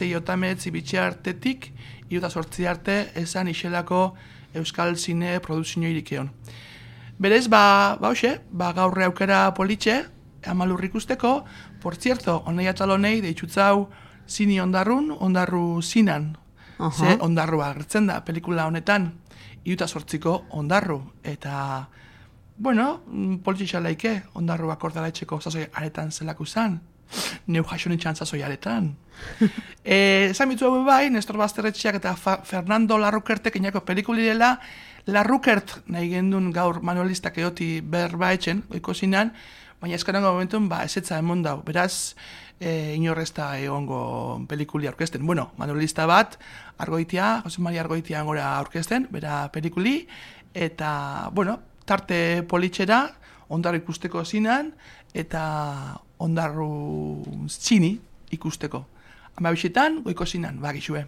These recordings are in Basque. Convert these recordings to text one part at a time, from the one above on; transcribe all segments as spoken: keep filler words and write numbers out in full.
Iotametzi bitxe artetik, iruta sortzi arte, esan iselako euskal zine produzio irikeon. Berez, ba, ba, hoxe, ba, gaurre aukera politxe, amalurri ikusteko, por cierto, honei atalonei, deitzutzau zini ondarrun, ondarru zinan. Uh-huh. Ze ondarrua agertzen da, pelikula honetan, iruta sortziko ondarru. Eta, bueno, politxe xalaike, ondarru akordala etxeko zazoi aretan zelako zan. Neu jaso nintxan zazoi aretan. Esan bitu hau bai, Nestor Basterretxeak eta Fa- Fernando Larrukertek inako pelikulirela, Larrukert nahi gendun gaur manualistak eoti berba etxen, oiko zinan, baina eskarango momentun, ba, ezetza emon dau. Beraz, e, inorrezta egongo pelikuli aurkezten. Bueno, manualista bat, Argoitia, Jose Maria Argoitia angora aurkezten, bera pelikuli, eta, bueno, tarte politxera, ondarru ikusteko zinan, eta ondarru zini ikusteko. Ama bisetan, goiko zinan, bagixue.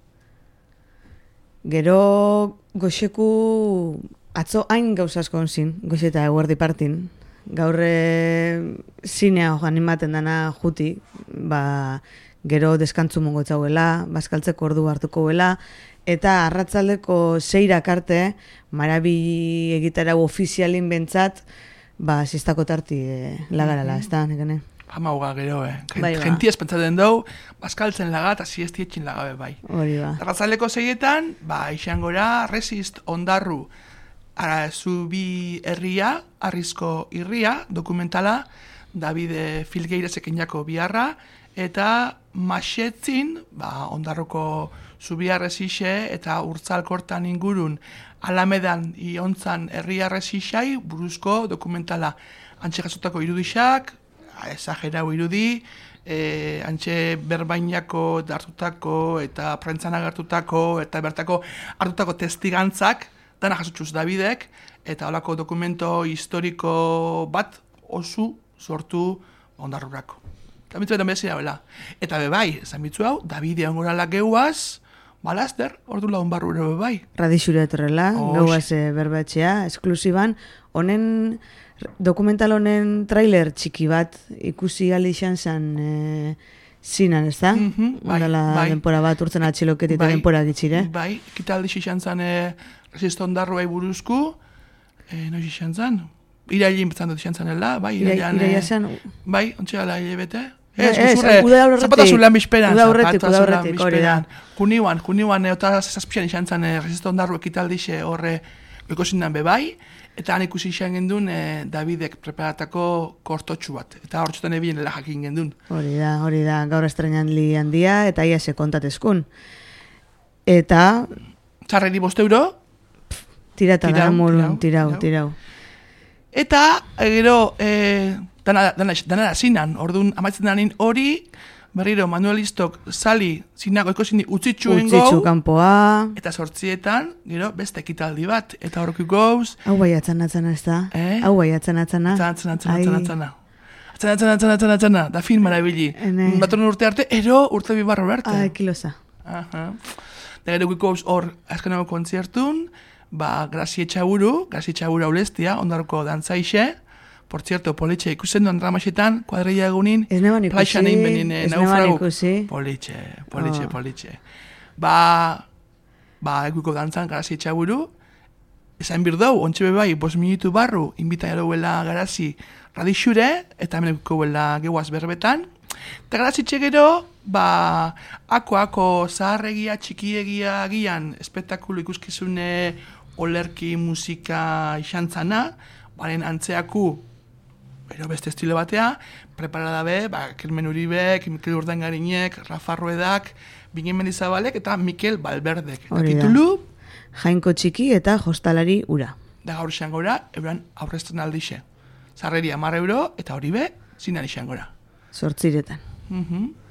Gero goxeku atzo hain gauzasko onzin, goxeta eguerdi partin. Gaur zinea hojan ematen dana juti, ba, gero deskantzu mongo txauela, bazkaltzeko ordu hartuko bela, eta arratzaldeko zeirak arte, marabi egitara ofizialin bentsat, ba, ziztako tarti eh, lagarala, ez da, nekene? Hamauga gero, eh. Bai, ba. Genti espentzaten dugu, bazkaltzen laga eta siesti etxin lagabe bai. Hori ba. Arratzaldeko zeietan, ba, izangora, resist ondarru, ara, zubi herria, arrizko irria, dokumentala, Davide Filgeirezek inako biharra, eta Maxetzin, ba, ondarruko zubiarrezixe eta urtzalkortan ingurun Alamedan iontzan herriarrezixai buruzko dokumentala. Antxe jasotako irudisak, esagerau irudi, e, antxe berbainako hartutako eta prentzan agertutako eta bertako hartutako testigantzak, dana jasotxuz Davidek, eta holako dokumento historiko bat osu sortu ondarrurako. Eta mitzu eta bezira bela. Eta bebai, esan mitzu hau, Davide ongorala geuaz, balazter, ordu laun barrure bebai. Radixura etorrela, gauaz e, berbatxea, esklusiban, honen, dokumental honen trailer txiki bat ikusi ali izan zen e, zinan, ez da? Mm-hmm, bai, bai. Denpora bat urtzen atxiloket eta bai, denpora gitxire. Bai, kitaldi izan zen e, resist ondarruai buruzku, e, noiz izan zen? Irailin betzan dut izan zanela, bai, irailan... Iraila zen... Bai, ontsigala hile bete? Ez, ez, uda horretik. Zapata zulean bizperan. Uda horretik, uda horretik, hori da. Juniuan, juniuan, eta zazpian izan zen resist ondarru ekitaldixe horre goiko zindan bebai, eta han ikusi izan gendun e, Davidek preparatako kortotxu bat. Eta hor txotan ebien lela jakin gendun. Hori da, hori da, gaur estrenan li handia, eta ia se kontatezkun. Eta... Txarreri bost euro? Tirata da, molun, tirau, tirau. Eta, gero, e, dana, dana, dana da zinan, orduan amaitzen danin hori, berriro manualistok sali zinago ekosini utzitxuen gau. Utzitxu kanpoa. Eta sortzietan, gero, beste ekitaldi bat. Eta horreki gauz. Hau bai atzana atzana ez da? Eh? Hau bai atzana atzana? Atzana atzana atzana atzana. Atzana atzana atzana atzana atzana. Da fin marabili. Baton urte arte, ero urte bibarro arte. Ah, kilosa. Aha. Da gero gauz hor azkenago kontzertun, ba, Grazie Txaburu, Grazie Txaburu aulestia, ondarko dantzaixe, por cierto, politxe ikusten duen dramaxetan, kuadrilla egunin, ez neban ikusi, plaixan egin benin ez neban ikusi. Politxe, politxe, oh. politxe. Ba, ba, eguiko dantzan Grazie Txaburu, esan birdau, ontxe bebai, bos minutu barru, inbita eroguela Garazi radixure, eta hemen eguiko bela geuaz berbetan, eta Garazi txegero, ba, ako-ako zaharregia, txikiegia agian, espektakulu ikuskizune olerki musika izantzana, baren antzeaku, bero beste estilo batea, preparada be, ba, Kermen Uribek, Mikel Urdangarinek, Rafa Ruedak, Bingen Mendizabalek eta Mikel Balberdek. Eta titulu, Jainko txiki eta jostalari ura. Da gaur izan gora, euran aurrezten aldixe. Zarreri hamar euro, eta hori be, zinan izan gora. Zortziretan. Mhm.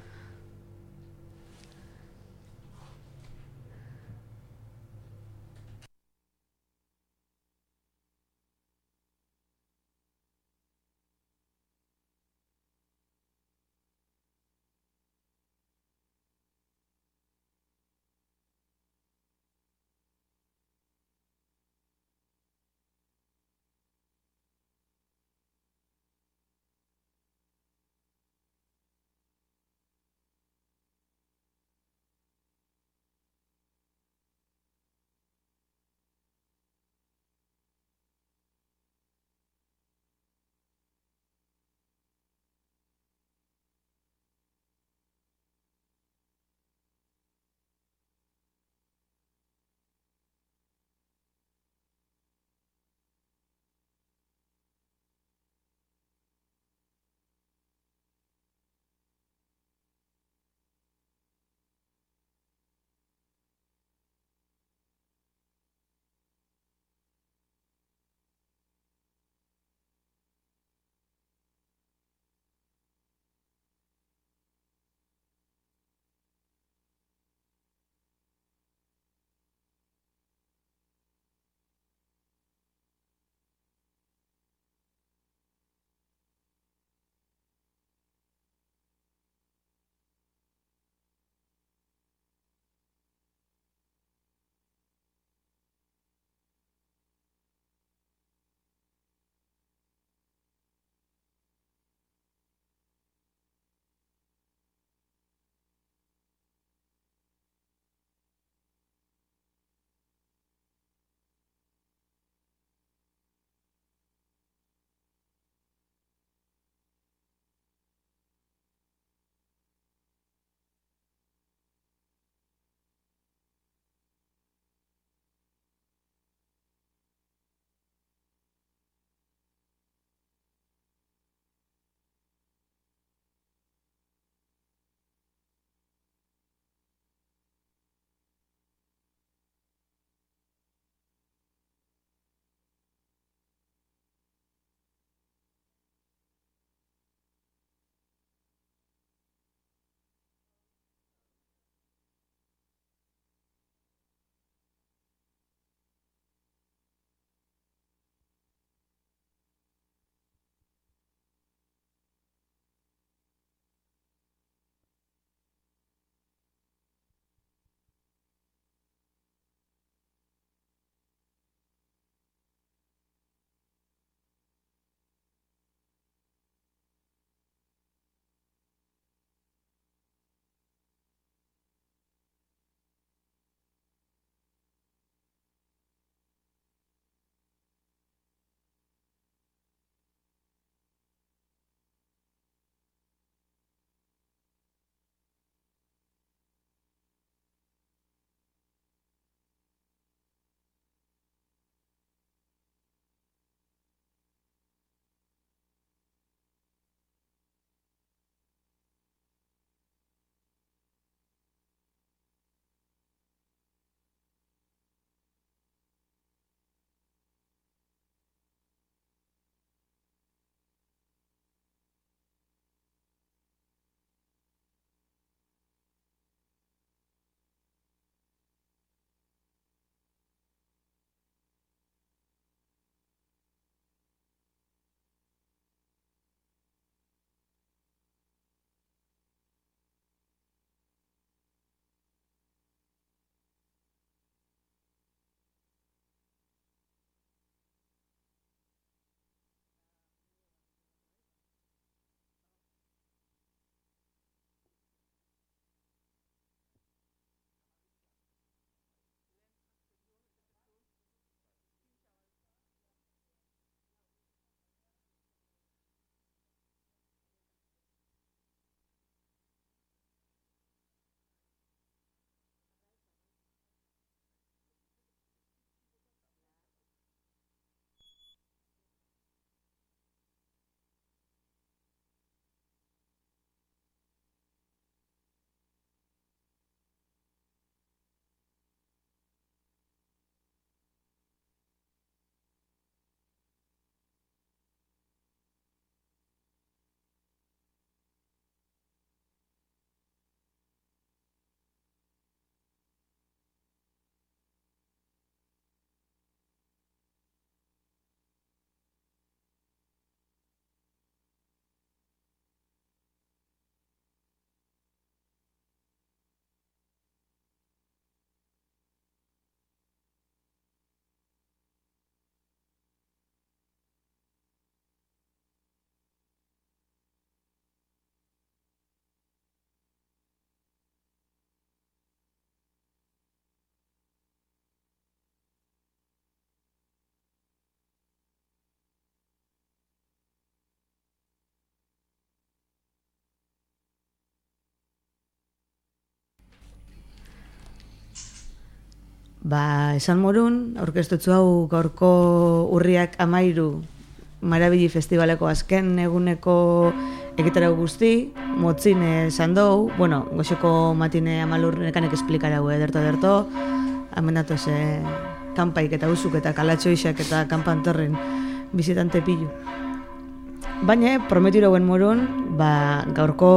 Ba, esan morun, aurkeztutzu hau gaurko urriak amairu Marabili Festivaleko azken eguneko egitarau guzti, motzin esan dou, bueno, goxeko matine amalur nekanek esplikarau ederto ederto, amendatu ze kanpaik eta usuk eta kalatxoixak eta kanpantorren bizitante pilu. Baina, prometiru hauen morun, ba, gaurko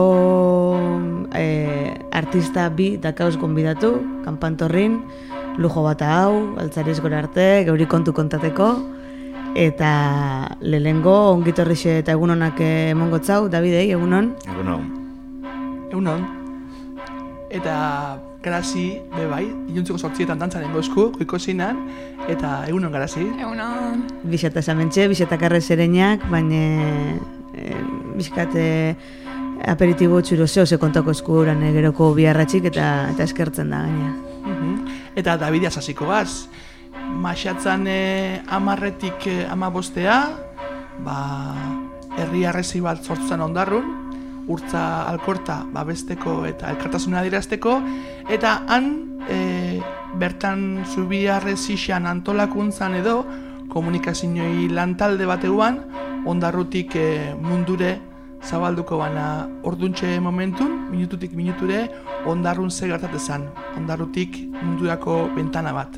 e, artista bi dakauz gonbidatu, kanpantorrin, lujo bata hau, altzariz gora arte, geuri kontu kontateko, eta lehengo ongitorrixe eta egunonak emongotzau, Davidei, egunon? Egunon. Egunon. Eta garazi, be bai, iluntzeko sortzietan dantzaren gozku, goiko zinan, eta egunon garazi. Egunon. Bixata esamentxe, bixata karre sereinak, baina e, bizkate aperitibo txuroseo ze kontako eskuran e, geroko biarratxik eta, eta eskertzen da gaina. Uh-huh. Eta Davidia sasiko gaz. Maxatzan eh, amarretik eh, amabostea, ba, herri arrezi bat sortzan ondarrun, urtza alkorta babesteko eta elkartasuna adirazteko, eta han eh, bertan zubi arrezixan antolakuntzan edo komunikazioi lantalde bateuan, ondarrutik eh, mundure zabalduko bana orduntxe momentun, minututik minuture, ondarrun ze gertatezan, ondarrutik mundurako bentana bat.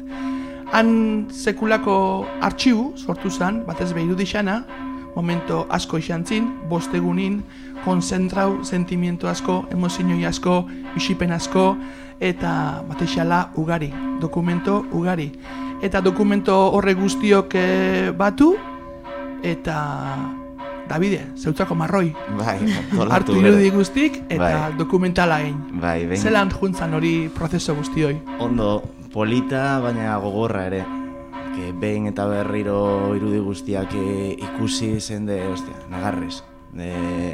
Han sekulako artxibu sortu zen, batez behiru dixana, momento asko izantzin, bostegunin, konzentrau, sentimiento asko, emozioi asko, bisipen asko, eta bateixala ugari, dokumento ugari. Eta dokumento horre guztiok e, batu, eta Davide, zeutzako marroi. Bai, hartu irudi guztik, eta bai. Dokumentala egin. Bai, ben... Zelan juntzan hori prozeso guztioi? Ondo, polita, baina gogorra ere. Que behin eta berriro irudi guztiak ikusi zen de, ostia, nagarrez. De,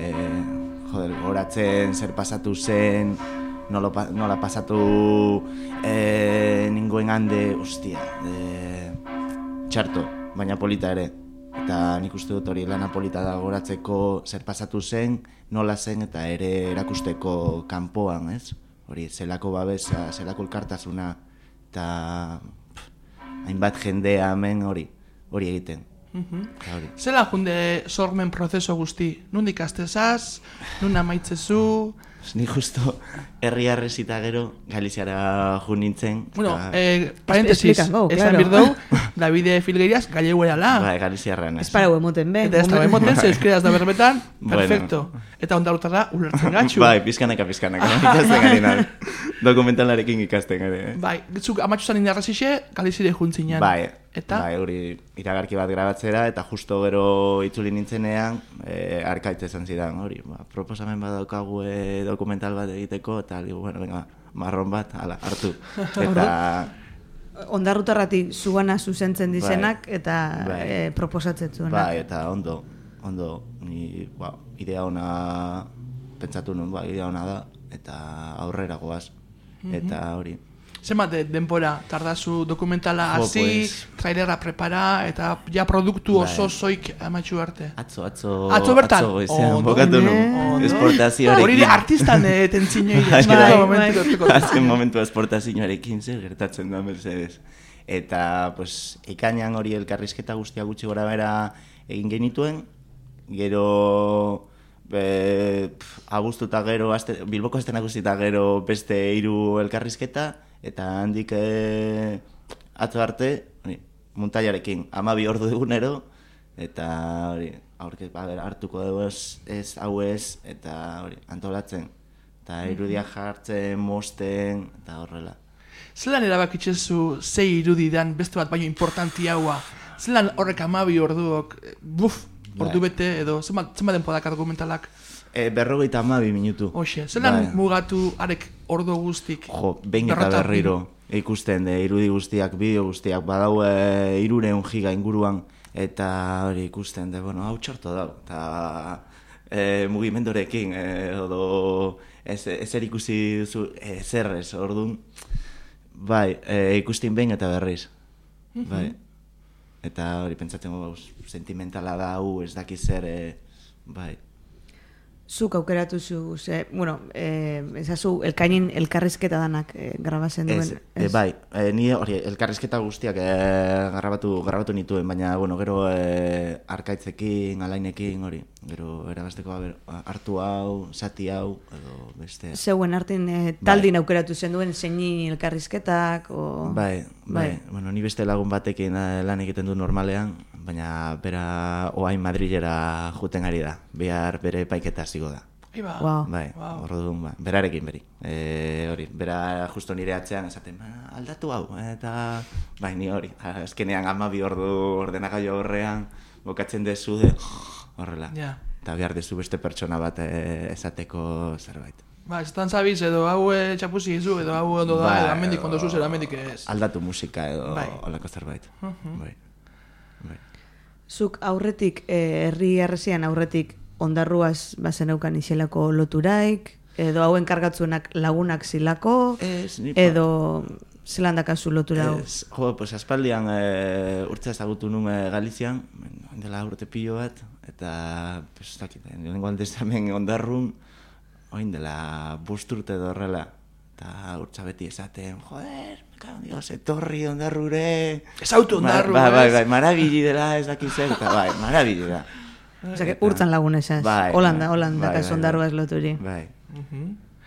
joder, goratzen zer pasatu zen, nola, nola pasatu eh, ninguen hande, ostia, de, txarto, baina polita ere. Eta nik uste dut hori lana polita da goratzeko zer pasatu zen, nola zen eta ere erakusteko kanpoan, ez? Hori, zelako babesa, zelako elkartasuna, eta pff, hainbat jendea hemen hori, hori egiten. Uh-huh. Hori. Zela junde sormen prozeso guzti? Nundik astezaz, nun amaitzezu? Ni justo herri arrezita gero Galiziara jo nintzen. Bueno, eta... eh, parentesis, Explica, go, esan claro. birdou, Davide Filgueiras gallego erala. Bai, Galiziarran ez. Ez parau emoten be. Eta ez da emoten, ze euskeraz da berbetan, Bueno. perfecto. Eta ondarutara ulertzen gatxu. Bai, pizkanaka pizkanaka. Ikasten gari nan. Dokumentalarekin ikasten gari. Bai, zuk amatxuzan indarrazixe, Galizire juntzinean. Bai, Eta? bai, hori iragarki bat grabatzera, eta justo gero itzuli nintzenean, e, arkaitze izan zidan, hori, ba, proposamen bat daukagu e, dokumental bat egiteko, eta ligu, bueno, venga, marron bat, ala, hartu. Eta, Ondarrutarratik zugana zuzentzen dizenak Bai. eta Bai. e, proposatzen zuenak. bai, eta ondo, ondo, ni, ba, idea ona, pentsatu nuen, ba, idea ona da, eta aurrera goaz, eta hori. Zenbat de- denbora tardazu dokumentala Jo, hasi, pues. trailerra prepara, eta ja produktu Bai. oso zoik amatxu arte. Atzo, atzo, Atzo bertan? atzo goizean, Ondo. bokatu Ondo. nuen, esportazioarekin. Hori de artistan eh, tentzinoi, Bai, eskera bai. momentu gertuko. Azken momentu esportazioarekin zer gertatzen da Mercedes. Eta, pues, ikainan hori elkarrizketa guztia gutxi gora bera egin genituen, gero be, pf, abuztu eta gero, aste, Bilboko azten nagusi eta gero beste hiru elkarrizketa, eta handik e, atzo arte, hori, muntaiarekin, amabi ordu egunero, eta hori, aurke, ba, ber, hartuko dugu ez, ez, hau ez, eta hori, antolatzen. Eta irudiak jartzen, mosten, eta horrela. Zelan erabakitzezu ze irudidan beste bat baino importanti haua? Zelan horrek amabi orduok, eh, buf, ordu Bai. bete edo, zenbat zenbat denpodak dokumentalak? E, berrogeita hamabi minutu. Hoxe, zelan Bai. mugatu arek ordu guztik? Jo, behin eta Berrota berriro ikusten de irudi guztiak, bideo guztiak, badau e, irureun giga inguruan, eta hori ikusten de, bueno, hau txorto dago, eta e, mugimendorekin, e, edo ez, ezer ikusi duzu, ezer ez, orduan, bai, e, ikusten behin eta berriz, bai. Eta hori pentsatzen, bau, sentimentala da, hau ez dakiz zer, e, bai. Zuk aukeratu zu, ze, bueno, eh, ezazu, elkainin elkarrizketa danak eh, grabazen duen. Ez, e, bai, e, ni hori, elkarrizketa guztiak e, grabatu, grabatu nituen, baina, bueno, gero e, arkaitzekin, alainekin, hori, gero erabasteko hartu hau, zati hau, edo beste. Zeuen hartin e, taldin bai. Aukeratu zen duen zeini elkarrizketak, o... Bai, bai, bai, bueno, ni beste lagun batekin lan egiten du normalean, baina bera oain Madrilera juten ari da, behar bere paiketa zigo da. Iba. Wow. Bai, wow. Orduan, ba, berarekin beri. E, hori, bera justo nire atzean esaten, aldatu hau, eta bai, ni hori, azkenean amabi ordu ordenagailu horrean, bokatzen dezu de, horrela. Yeah. Eta behar dezu beste pertsona bat e, esateko zerbait. Ba, ez zabiz edo hau e, txapuzi izu, edo hau ondo da, ba, edo amendik ondo zuz, edo amendik ez. Aldatu musika edo bai. Olako zerbait. Uh -huh. Bai. Bai. Zuk aurretik, herri eh, arrezian aurretik ondarruaz bazeneukan iselako loturaik, edo hauen kargatzuenak lagunak zilako, ez, edo zelan dakazu lotura hau? Jo, pues aspaldian e, urtza ezagutu nun e, Galizian, dela urte pilo bat, eta, pues, dakit, lehenko aldez hemen ondarrun, oin dela busturte edo horrela, eta urtza beti esaten, joder, Dios, etorri ondarrure... Ez auto ondarru, ba, bai, bai, marabili dela ez dakiz zer, eta bai, marabili da. Osa, que urtzan lagun esaz. Bai, Holanda, bai, Holanda, bai, bai, ondarru ez loturi. Bai. Uh -huh.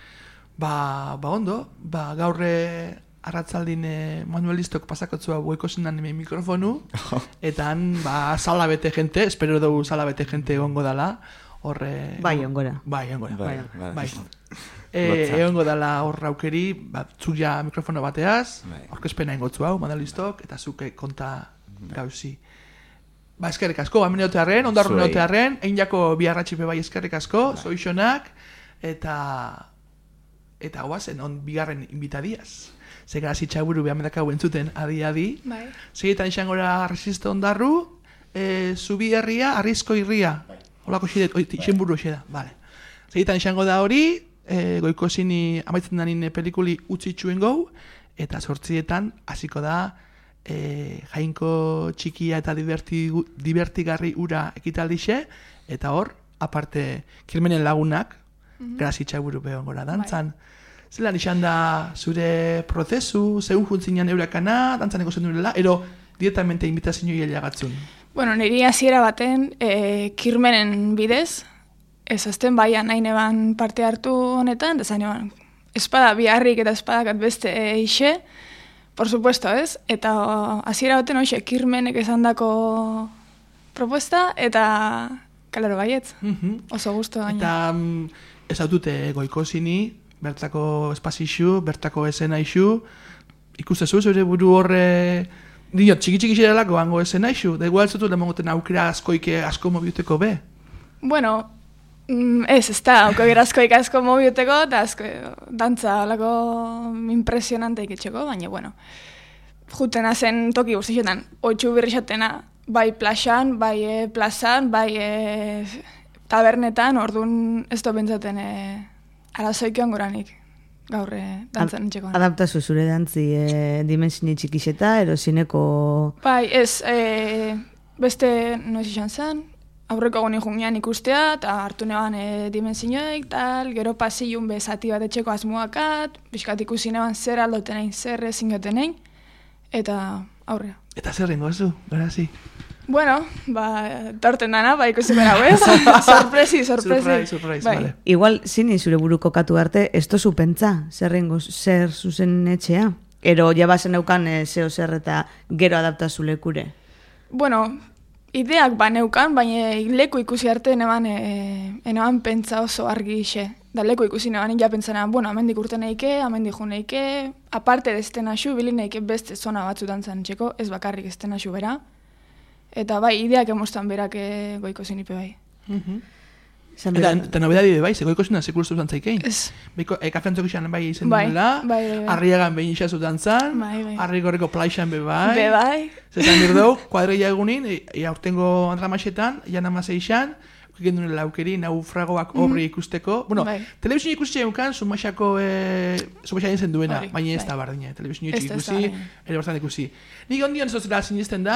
Ba, ba ondo, ba gaurre arratzaldin Manuel Listok pasakotzua goiko zenan hemen mikrofonu, eta han, ba, sala bete gente, espero dugu sala bete gente egongo dala, horre... Bai, ongora. Bai, ongora. Bai, bai. bai. E, egongo dala hor aukeri, ba, zuk ja mikrofono bateaz, orkezpena ingotzu hau, Manuel Listok, eta zuke konta gauzi. Ba, eskerrik asko, hemen egotearen, ondarrun egotearen, egin jako biharratxipe bai eskerrik asko, zoixonak, eta... eta guazen, on bigarren invitadiaz. Zegara zitxaburu behar medakau entzuten adi-adi. Bai. Segetan izangora Resisto ondarru, e, zubi herria, arrizko irria. Olako xidet, oi, izen buru xeda, bale. Segetan izango da hori, e, goiko zini amaitzen danin pelikuli utzi txuen gau, eta sortzietan hasiko da e, jainko txikia eta diverti, divertigarri ura ekitaldixe, eta hor, aparte, kirmenen lagunak, mm-hmm. Grazitxaburu behon gora dantzan. Bai. Zelan izan da zure prozesu, zehun juntzinean eurakana, dantzaneko zen durela, ero directamente invitazio hilagatzun? Bueno, niri hasiera baten, e, kirmenen bidez, ez azten baian nahi neban parte hartu honetan, da zainoan, espada biharrik eta espadakat beste e, ixe, por supuesto, ez? Eta hasiera baten hoxe, kirmenek esan dako propuesta, eta kalero baietz, mm-hmm. oso gustu gaina. Eta um, ez autute goiko zini, bertako espazixu, bertako esena ixu, ikustezu, zure buru horre, dinot, txiki-txiki xerelako hango esena ixu, da igual zutu lemongoten aukera askoike asko mobiuteko be? Bueno, ez, ez da, aukera askoik asko mobiuteko, eta asko, dantza alako impresionante ikitxeko, baina, bueno, jutena zen toki guztixetan, oitxu birrixatena, bai plaxan, bai e, plazan, bai e, tabernetan, orduan ez do bentsaten e, arazoikion goranik, gaur dantzan txekoan. Adaptazu zure dantzi e, dimensini txikixeta, ero zineko... Bai, ez, e, beste, noiz izan zen, aurreko goni jungian ikustea, eta hartu neban e, dimensioik, tal, gero pasilun be zati bat etxeko asmoakat, biskat ikusi neban zer aldotenein, zer ezin gotenein, eta aurrea. Eta zer ringo zu, garazi? Bueno, ba, torten dana, ba, ikusi bera, ez? Sorpresi, sorpresi. Surprise, surprise, bai. Vale. Igual, zini zure buruko katu arte, ez tozu pentsa, zer ringo, zer zuzen etxea? Ero, jabazen eukan e, zeo zer eta gero adaptazu lekure? Bueno, ideak ba neukan, baina leku ikusi arte neban, e, neban pentsa oso argi ixe. Da leku ikusi neban, ja pentsana, bueno, amendik urte neike, amendik ju neike, aparte dezten asu, bilin neike beste zona batzutan zan txeko, ez bakarrik ezten asu bera. Eta bai, ideak emostan berak e, goiko zinipe bai. Mm-hmm. Eta, eta nobedadi bai, ze goiko zinan sekuruztu zantzaikein? Ez. Beiko, e, kafeantzok izan bai izen bai, duela, bai, bai, bai. Arriagan behin isazutan zan, bai, bai. Arri gorreko plaixan be bai. Be bai. Zetan birdeu, kuadreia egunin, e, e, aurtengo andramaxetan, jan amase izan, ukiken duen laukeri, naufragoak mm-hmm. obri ikusteko. Bueno, bai. Telebizio ikusi eukan, sumaxako, e, sumaxaren zen duena, baina ez da bardina. Telebizio ikusi, ikusi, ere bastan ikusi. Nik ondian zozera sinisten da,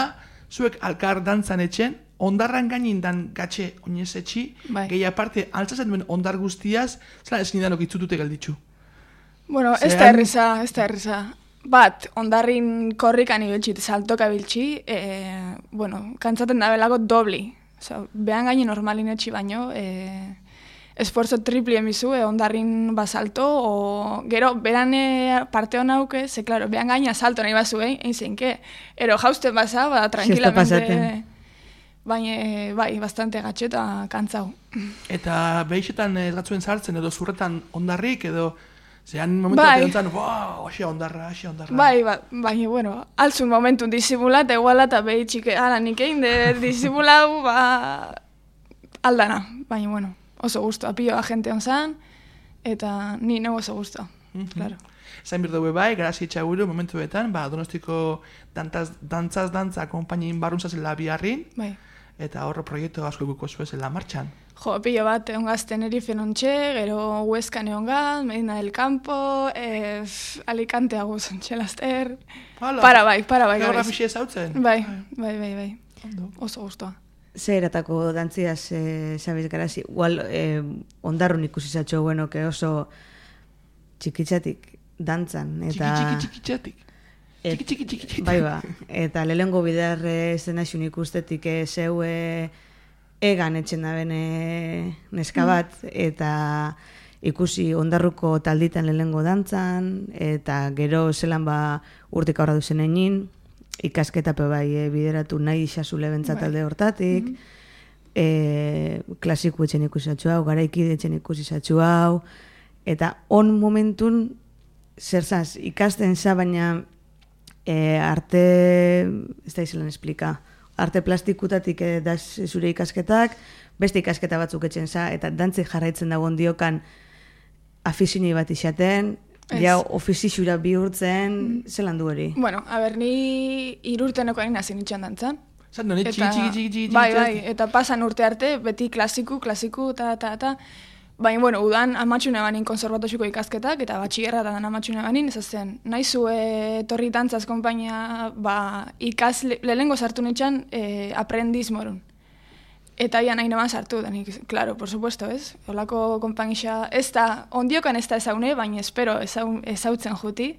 zuek alkar dantzan etxen, ondarran gainin dan gatxe oinez etxi, Bai. gehi aparte, altzatzen duen ondar guztiaz, zela ez nidanok itzutute gelditzu. Bueno, ez da Zean- erriza, ez da erriza. Bat, ondarrin korrikan ibiltxit, saltoka biltxi, e, bueno, kantzaten da belako dobli. Osa, behan gaini normalin etxi baino, e, esfuerzo tripli emizu, e, ondarrin basalto, o gero, beran e, parte hona auke, ze, claro, behan gaina salto nahi bazu, eh, egin zeinke. Ero, jausten basa, ba, tranquilamente... pasaten. Baina, bai, bastante gatxe eta kantzau. Eta behixetan ez gatzuen sartzen, edo zurretan ondarrik, edo... Zean momentu Bai. bat edantzan, wow, hoxe ondarra, hoxe ondarra. Bai, ba, baina, bueno, altzun momentun disimula, eta iguala, eta behi txike, ala, nik egin de disimulau, ba, aldana. Baina, bueno, oso gusto, apio agente onzan, eta ni neu oso gusto, claro. Zain birdu bai, garazi etxaguru momentuetan, ba, Donostiko dantaz, dantzaz dantza konpainin barruntzazela biharrin, Bai. eta horro proiektu asko ikuko zuezela martxan. Jo, pilo bat, egon gaz Tenerife nontxe, gero Huescan egon gaz, Medina del Campo, eh, Alicante aguz ontxe laster. Hala. Para bai, para bai. Geografixi ezautzen? Bai, bai, bai, bai. Ondo. Oso gustoa. Ze eratako dantziaz, eh, sabes, garazi, igual eh, ondarrun ikusi zatxo, bueno, que oso txikitzatik dantzan, eta... Txiki, txiki, txiki, Et- txiki, txiki, txiki, txiki. Bai ba, eta lehengo bidar zen aixun ikustetik e, zeu e, egan etxen da bene neska bat, eta ikusi ondarruko talditan lehengo dantzan, eta gero zelan ba urtik aurra duzen egin, ikasketape bai e, bideratu nahi isazule bentsat talde hortatik, e, klasiku etxen ikusi zatxu hau, garaikide etxen ikusi zatxu hau, eta on momentun, zerzaz, ikasten za, baina e, arte, ez da izelan esplika, arte plastikutatik e, da zure ikasketak, beste ikasketa batzuk etxen za, eta dantzik jarraitzen dagoen diokan afizini bat isaten, Ez. ja ofizixura bihurtzen, zelan du hori? Bueno, a ber, ni irurteneko hain hasi nitxan dantzan. Zan duen, txiki, txiki, txiki, txiki, bai, txiki, bai, eta pasan urte arte, beti klasiku, klasiku, eta, eta, eta, baina, bueno, udan amatxune banin konservatoxiko ikasketak, eta batxillerra da amatxune banin, ez zen, nahi zu e, torri dantzaz konpainia, ba, ikas, lehengo sartu nitxan, e, aprendiz morun. Eta ya nahi noman sartu, da nik, claro, por supuesto, ez? Olako konpainixa, ez da, ondiokan ez da ezaune, baina espero ezaun, ezautzen juti.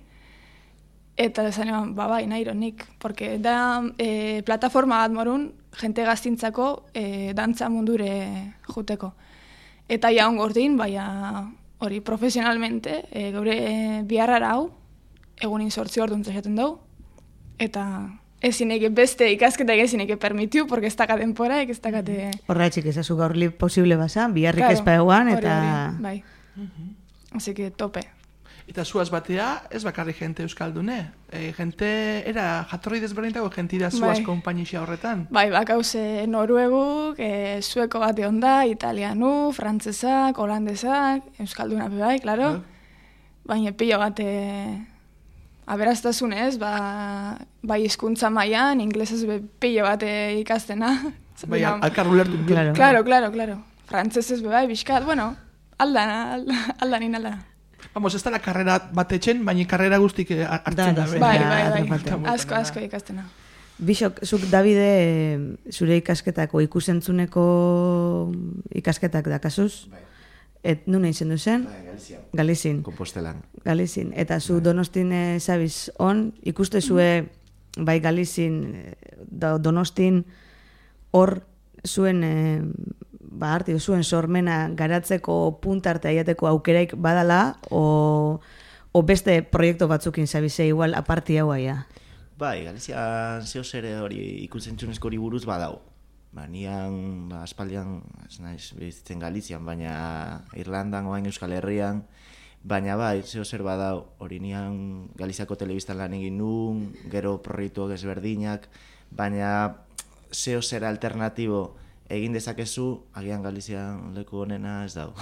Eta esan ba bai, nahi nik, porque da e, plataforma bat morun, jente gaztintzako e, dantza mundure juteko. Eta ja ongo ordin, baina hori profesionalmente, e, geure e, biharrara hau, egunin sortzi orduan zaten dugu, eta ezineke beste ikasketak ezineke permitiu, porque ez daka denpora, ez dakate... Horretxik ezazu gaur li posible basa, biharrik Claro, ezpa eguan, hori, eta... hori, bai. Así que tope. Eta zuaz batea, ez bakarri jente euskaldune. E, jente, era, jatorri desberdintako jentira zuaz Bai. konpainixa horretan. Bai, bakauze norueguk, e, sueko bate onda, italianu, frantzesak, holandesak, euskalduna be bai, claro. Baina pilo bate aberaztasunez, ba, bai hizkuntza mailan, inglesez be pilo bate ikastena. Bai, al- alkar ulertu. Claro. Claro, claro, claro. Frantzesez be bai, bizkat, bueno, aldana, alda- aldanin aldana. Vamos, ez da la karrera batetxen, baina karrera guztik eh, hartzen Da, da. da, be. Bai, Ja, bai, bai, harrapaten. asko, asko ikastena. Bixok, zuk Davide eh, zure ikasketako ikusentzuneko ikasketak dakazuz? Et nuna izen duzen? Bai, Galizia. Galizin. Kompostelan. Galizin. Eta zu Donostin eh, zabiz on, ikuste zue bai Galizin, eh, da- Donostin hor zuen eh, ba, arti, zuen sormena garatzeko puntarte aiateko aukeraik badala, o, o beste proiektu batzukin zabize igual aparti hau aia. Bai, Galizia zeo zere hori ikusentzunezko hori buruz badau. Ba, nian, ba, aspaldian, ez naiz, bizitzen Galizian, baina Irlandan, oain Euskal Herrian, baina bai, zeo zer badau, hori nian Galiziako telebistan lan egin nun, gero proiektuak ezberdinak, baina zeo zer alternatibo egin dezakezu, agian Galizian leku honena ez dau.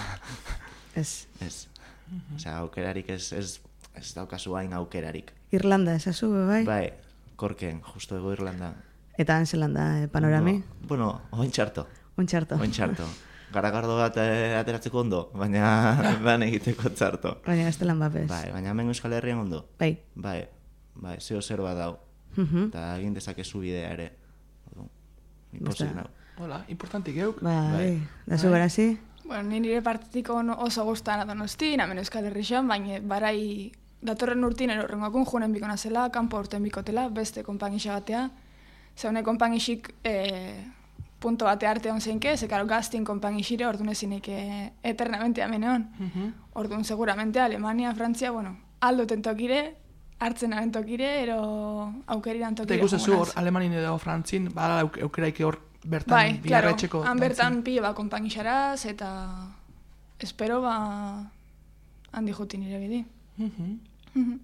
Ez. Ez. Osea, aukerarik ez, ez, ez daukazu hain aukerarik. Irlanda esazu, bai? Bai, korken, justo ego Irlanda. Eta Anzelanda eh, panorami? Bueno, oin txarto, Ontxarto. oin txarto. Garagardo bat eh, ateratzeko ondo, baina lan egiteko txarto. Baina ez delan bapez. Bai, baina hemen Euskal Herrian ondo. Bai. Bai, bai, zeo zer badau. Mhm. Eta egin dezakezu bidea ere. Iposik nau. Hola, importantik geuk. Bai, da zu garazi? Bueno, ni nire partetik oso gustan Donosti, namen Euskal Herrixan, baina barai datorren urtin erorrengakun junen bikona zela, kanpo urten bikotela, beste konpangisa batea. Zeune konpangisik e, punto bate arte hon zeinke, zekaro gaztin konpangisire, orduan ezinek e, eternamente ameneon. Uh -huh. Orduan seguramente Alemania, Frantzia, bueno, aldoten tokire, hartzen aben tokire, ero aukeriran tokire. Eta ikusten zu hor Alemanin edo Frantzin, bala aukeraik hor bertan bai, bigarretxeko. Bai, han bertan pilo ba konpangisaraz, eta espero ba handi jutin nire bidi. Uh -huh. uh -huh.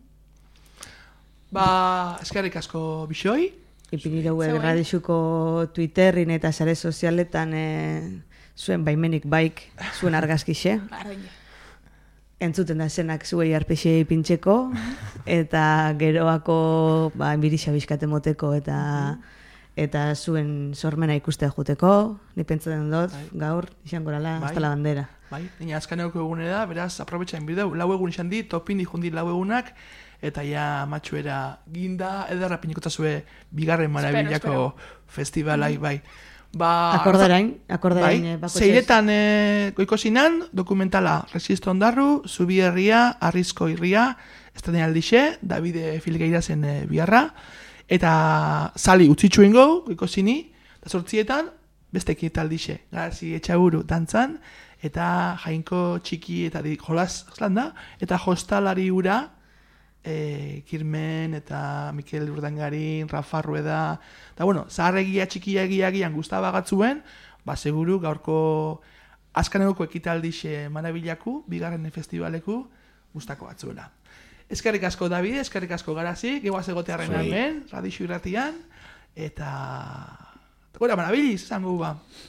Ba, eskerrik asko bixoi. Ipini dugu erradixuko Twitterin eta sare sozialetan e, zuen baimenik baik, zuen argazkixe. Entzuten da zenak zuei arpexei pintxeko, eta geroako ba, enbirisa bizkate moteko, eta eta zuen sormena ikustea juteko, ni pentsatzen dut, gaur, izan gorala, hasta la bandera. Bai, nina azkaneoko egune da, beraz, aprobetxain bideu, lau egun izan di, topin dijundi lau egunak, eta ja matxuera ginda, ederra pinikotazue bigarren marabilako festivalai, bai. Ba, akordarain, akordarain. Bai, zeiretan e, goikosinan, dokumentala Resisto Ondarru, Zubi Herria, Arrizko Irria, estadien aldixe, Davide Filgeirazen e, biharra, eta zali utzitxu ingo, goikosini, eta sortzietan, beste ekitaldixe, Garazi Etxaburu dantzan, eta Jainko Txiki eta di, jolaz, da, eta Jostalari ura, E, Kirmen eta Mikel Urdangarin, Rafa Rueda, eta bueno, zaharregia txikiagiagian guztaba gatzuen, ba seguru gaurko azkanegoko ekitaldixe marabilaku, bigarren festivaleku gustako batzuela. Eskerrik asko David, eskerrik asko Garazi, gegoaz egotearren hemen, Radixu Irratian, eta gora marabiliz, zango ba.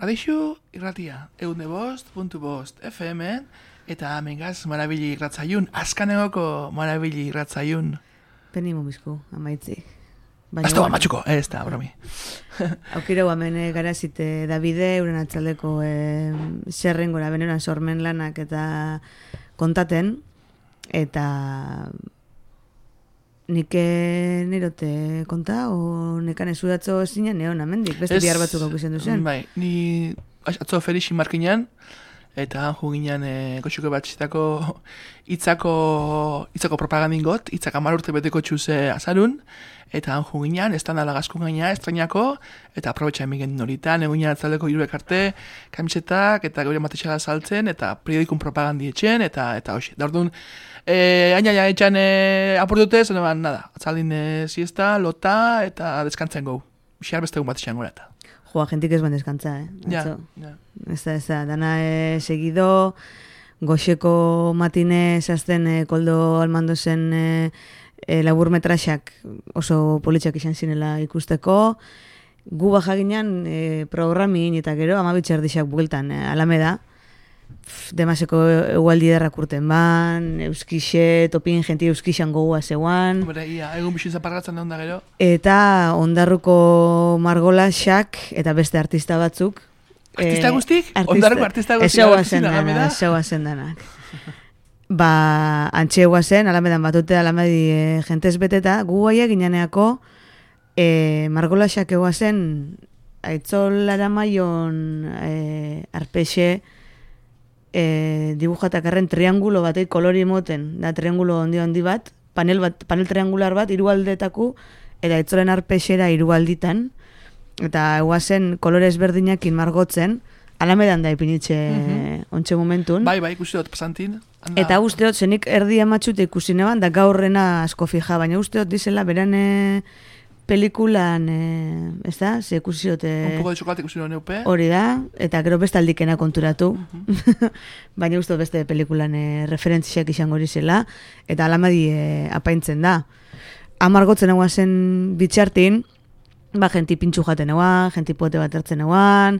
Radixu irratia, egunde bost, puntu bost, F M, eta amengaz marabili irratzaiun, azkanegoko marabili irratzaiun. Peni mumizku, amaitzi. Azto amatxuko, ez da, bromi. Aukirau hemen garazite Davide, euren atzaldeko e, zerrengora, beneran sormen lanak eta kontaten, eta nik nerote konta, o nekan esudatzo zinen neon amendik, beste bihar batzuk hau izan duzen. Bai, ni atzo ferixin markinan, eta anju ginen e, goxuko batxitako itzako, itzako propagandingot, itzak amar urte beteko txuze azarun, eta anju ginen, estandala gazkun gaina, estrainako, eta aprobetxa emigen noritan, egun ginen atzaldeko irurek arte, kamisetak, eta gauri matexala saltzen, eta periodikun propagandi etxen, eta eta hoxe. Da orduan, e, aina etxan e, apurtute, zen eban, nada, atzaldin e, siesta, lota, eta deskantzen gau. Xar beste egun bat etxan gorata. Joa, jentik ez ban deskantza, eh? Ja, ja. Ez da, ez da, dana e, segido, goxeko matine zazten e, koldo almando zen e, e, labur metraxak oso politxak izan zinela ikusteko, gu baja ginen e, programin eta gero amabitxer dixak bueltan e, Alameda, demaseko egualdi derrak urten ban, euskixe, topin jenti euskixan gogoa zeuan. Bera, ia, egun bixin zaparratzen da gero. Eta ondarruko margolaxak eta beste artista batzuk. Artista eh, guztik? Artista, Ondarruko artista guztik? Ezegoa zen dana, ezegoa zen danak. Ba, antxegoa zen, alamedan batute alamedi e, jentez beteta, gu aia gineneako e, margolaxak egoa zen aitzolara maion e, arpexe E, dibujatakarren triangulo batei kolori moten, da triangulo ondi handi bat, panel bat, panel triangular bat, hirualdetaku, eta etzoren arpexera hirualditan, eta eguazen kolore ezberdinekin margotzen, Alamedan da ipinitxe mm-hmm. ontxe momentun. Bai, bai, ikusi dut pasantin. Anda. Eta usteot, zenik erdi amatxute ikusi neban, da gaurrena asko fija, baina usteot dizela beran e, pelikulan, e, ez da, ze ikusi dut... Un poco de chocolate ikusi dut neupe. Hori da, eta gero beste aldikena konturatu. Mm-hmm. Baina usteot beste pelikulan e, referentziak izango zela, eta Alamedi e, apaintzen da. Amargotzen eguan zen bitxartin, ba, jenti pintxu jaten eguan, jenti poete bat ertzen eguan,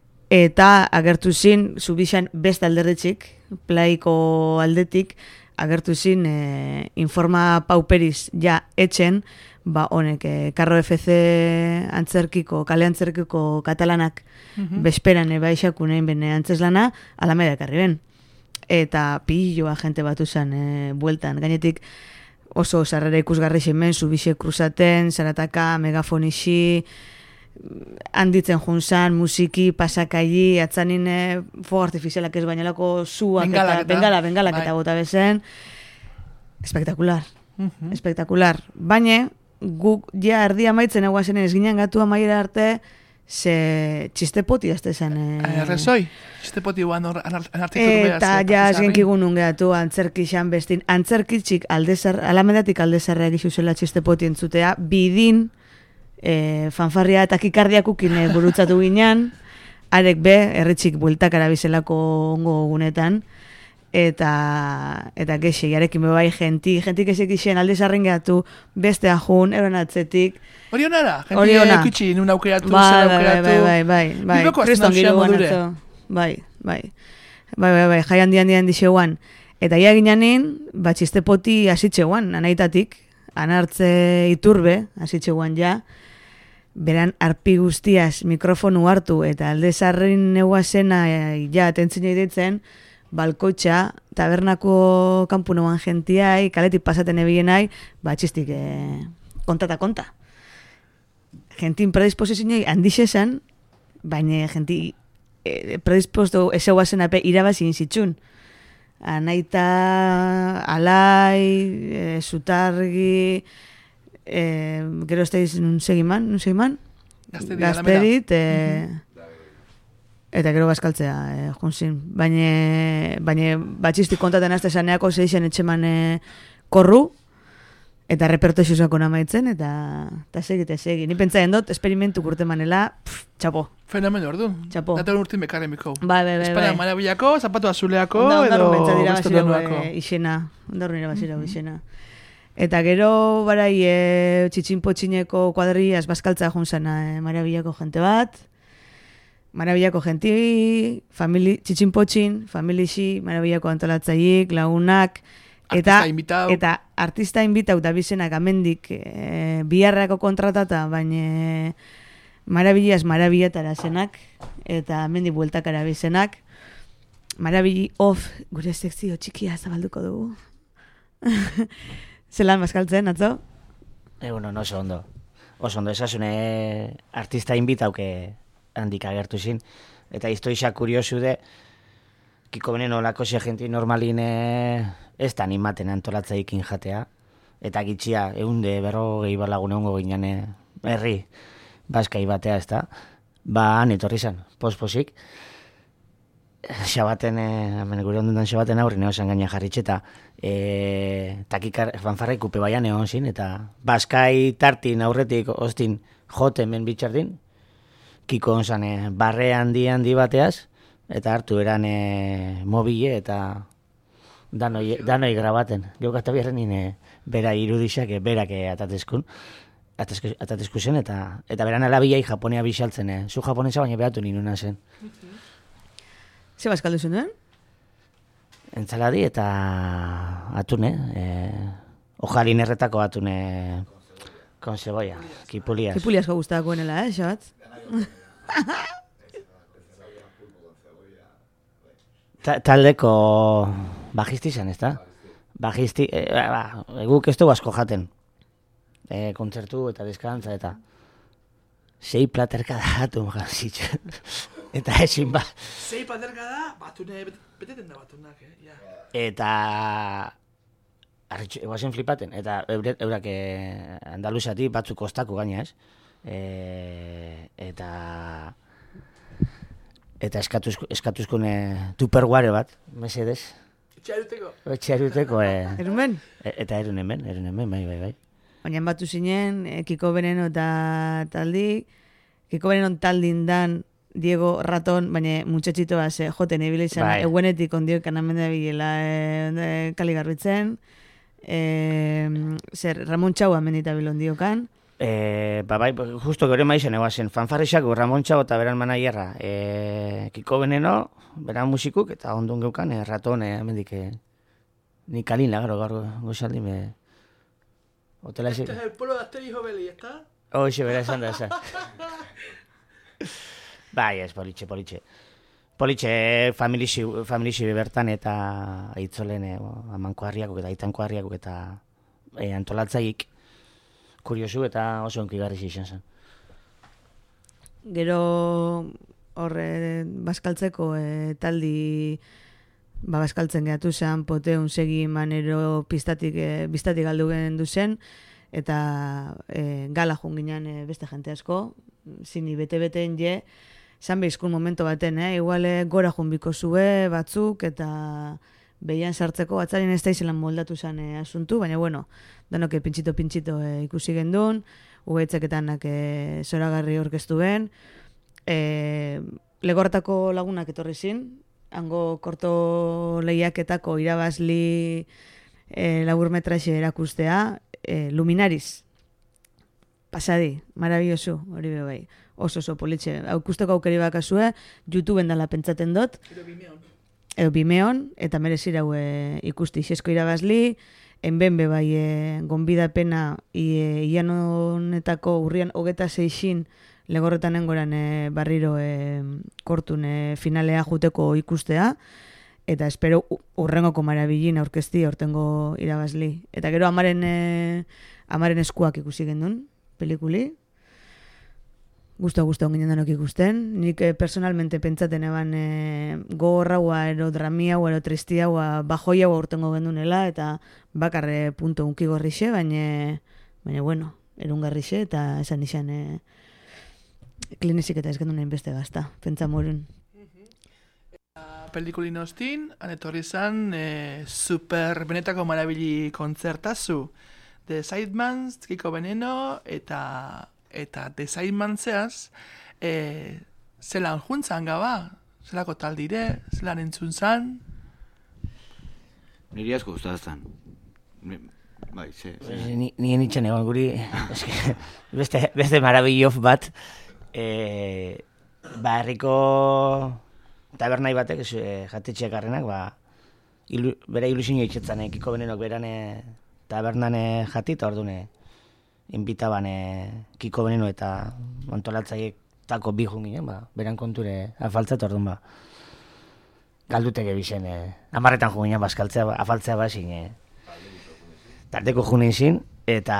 eta agertu zin, zubixan beste alderretxik, plaiko aldetik, agertu zin e, informa pauperiz ja etxen, ba honek, e, Karro F C antzerkiko, kale antzerkiko katalanak mm-hmm. besperan eba isakunein bene antzeslana, Alameda ekarri ben. Eta pilloa jente batu zen e, bueltan, gainetik oso sarrera ikusgarri zemen, zubixe kruzaten, zarataka, megafonixi, handitzen junzan, musiki, pasakaili, atzanin e, fogo artifizialak ez bainalako zuak bengalak eta bengala, bengalak bai. Eta bota bezen. Espektakular, uh-huh. espektakular. Baina, guk ja erdi amaitzen eguazen ez ginen gatu amaiera arte, ze txistepoti azte zen. E... Errezoi, txistepoti guan anartitu behaz. Eta ja ez genkigun ungeatu antzerkixan bestin. Antzerkitxik aldezar, Alamedatik aldezarra egizu zela txistepoti entzutea, bidin, E, fanfarria eta kikardiakukin e, burutzatu ginean, arek be, erritxik bueltak arabizelako ongo gunetan, eta eta gexe, jarekin bebai jenti, jenti kesek isen alde zarren gehatu, beste ajun, eron atzetik. Hori honara, jenti ekutxi, nun aukeratu, zer aukeratu. Bai, bai, bai, bai, bai, kriston giro guanatzo. Bai, bai, bai, bai, bai, jai handi handian dixeuan. Eta ia gineanin, bat txistepoti asitxeuan, anaitatik, anartze iturbe, asitxeuan ja, beran arpi guztiaz mikrofonu hartu eta alde zarren neguazena e, ja atentzina ditzen, balkoitxa, tabernako kanpunoan gentiai, kaletik pasaten ebienai, ba txistik e, konta eta konta. Gentin predisposizioa handixezan, baina genti e, predisposto ezeguazen ape irabazin zitzun. Anaita, alai, e, zutargi, e, gero ez da nun segiman, nun segiman? Gazterit, e, uh-huh. eta gero bazkaltzea, e, junzin. Baina, baina batxistik kontaten azte zaneako zeixen etxeman e, korru, eta reperto xuzako namaitzen, eta, eta segi, eta segi. Ni pentsaien dut, esperimentu kurte manela, pff, txapo. Fenomen ordu. Txapo. Data urtin bekaremiko. Bai, bai, bai. Espana bai. marabilako, zapatu azuleako, Onda, edo beste duako. Ixena, ondarru nire basira mm-hmm. ixena. Eta gero, barai, e, txitxinpotxineko kuadriaz bazkaltza junzana e, marabilako jente bat. Marabillako genti, famili, txitxinpotxin, familixi, marabillako antolatzaiik, lagunak, eta Artista invitau. eta artista invitau da bizenak amendik e, biharrako kontratata, baina marabillas marabillatara zenak, eta amendik bueltakara bizenak. Marabili off, gure sekzio txikia zabalduko dugu. Zelan bazkaltzen, atzo? Egun, no, oso ondo. Oso ondo, esasune artista invitauke handik agertu zin. Eta iztoixa kuriosu de, Kiko Veneno lako xe genti normalin ez da animaten antolatzaikin jatea. Eta gitxia, eunde berro gehi balagun egongo ginen herri baskai batea ez da. Ba, han etorri zan, posposik. Xabaten, hemen gure ondutan xabaten aurri neosan gaina jarritxeta. E, takikar, fanfarra ikupe baian egon zin, eta baskai tartin aurretik ostin joten ben bitxardin. Kiko onzan e, barre handi handi bateaz, eta hartu eran e, mobile eta danoi, danoi grabaten. Gau gata biherren nine bera irudixak, e, berak e, atatezkun. Atatezku zen, eta, eta beran alabiai japonea bixaltzen. E. Zu japonesa baina behatu ninuna zen. Ze bazkaldu zuen duen? Entzaladi eta atune, eh, ojalin erretako atune con cebolla, kipulias. Kipulias asko gustako enela, eh, xabat? Ta, taldeko bajisti zen, ez da? Bajisti, eh, ba, guk ez dugu asko jaten. Eh, kontzertu eta deskantza eta sei platerka da atu, gansitxo. Eta ezin ba. Sei paterka da, batune, beteten da batunak, eh? Ja. Eta arritxu, eguazen flipaten, eta eurak, eurak eh, Andaluzati batzuk kostako gaina, ez? E, eta eta eskatuzko, eskatuzkune tupperware bat, mesedez. Etxearuteko. Etxearuteko, e, Erumen? e, eta erun hemen, erun hemen, bai, bai, bai. Baina batu zinen, eh, Kiko Veneno eta taldi, Kiko Veneno taldin dan Diego Raton, baina muntxatxitoa ze joten ebile izan, Bai. eguenetik ondio kanamenda bilela e, kali garbitzen, e, zer Ramon Txau amendita bilondiokan. E, ba, bai, justo gero maizen eguazen, fanfarrexako Ramon Txau eta beran manaierra, e, Kiko Veneno, beran musikuk, eta ondun geukan, e, Raton, e, amendik, e, ni kalin lagaro gaur goxaldin, be, hotela Este ezi. es el pueblo de Aster hijo Beli, ¿está? Hoxe, bera esan da, esan. Bai, ez, politxe, politxe. Politxe, familixi, familixi bertan eta aitzolen e, amanko harriakuk eta aitanko harriakuk eta e, antolatzaik kuriosu eta oso onkigarri izan zen. Gero horre bazkaltzeko e, taldi ba, bazkaltzen gehatu zen, poteun segi manero pistatik, e, biztatik galdu gendu zen, eta e, gala junginan e, beste jente asko, zini bete-beteen je, zan behizkun momento baten, eh? Igual eh, gora junbiko zue batzuk, eta behian sartzeko, atzaren ez da izelan moldatu zen eh, asuntu, baina bueno, danok pintxito-pintxito eh, ikusi gendun, ugeitzeketan eh, zoragarri orkestu ben, eh, legortako lagunak etorri zin, hango korto lehiaketako irabazli eh, laburmetraxe erakustea, eh, Luminariz, pasadi, marabillosu, hori be bai. Oso oso politxe. Aukusteko aukeri bakazue, YouTubeen dela pentsaten dut. Edo Bimeon. Edo Bimeon, eta merezira e, ikusti xesko irabazli, enben be bai e, gonbidapena e, ian honetako urrian hogeta seixin legorretan engoran e, barriro e, kortun e, finalea juteko ikustea, eta espero urrengoko marabilin aurkezti hortengo irabazli. Eta gero amaren, e, amaren eskuak ikusi gendun, pelikuli. Gusto-gusto onginen denok ikusten. Nik eh, personalmente pentsaten eban eh, gogorraua, ero dramia, ero tristia, bajoia urtengo gendunela, eta bakarre punto unki gorrixe, baina, baina bueno, erungarrixe, eta esan izan eh, klinizik eta ez gendunen beste gazta, pentsa morun. Pelikulin ostin, han etorri zan e, super benetako marabili kontzertazu. The Sidemans, Kiko Veneno, eta eta The Sidemans e, zelan juntzan gaba, zelako taldire, zelan entzun zan. Niri asko gustatzen. Bai, ze, ze. Ni, ni nintzen egon guri, eske, beste, beste marabillof bat, e, ba, herriko tabernai batek, e, jatetxeak garrenak, ba, ilu, bera ilusinio itxetzan, e, Kiko Benenok berane tabernane jati, eta orduan inbitaban e, Kiko Beneno eta antolatzaietako bi junginen, ba, beran konture afaltzat, orduan, ba, galduteke bizen, e, amarretan junginen, bazkaltzea, ba, afaltzea bazin, e, tarteko junin zin, eta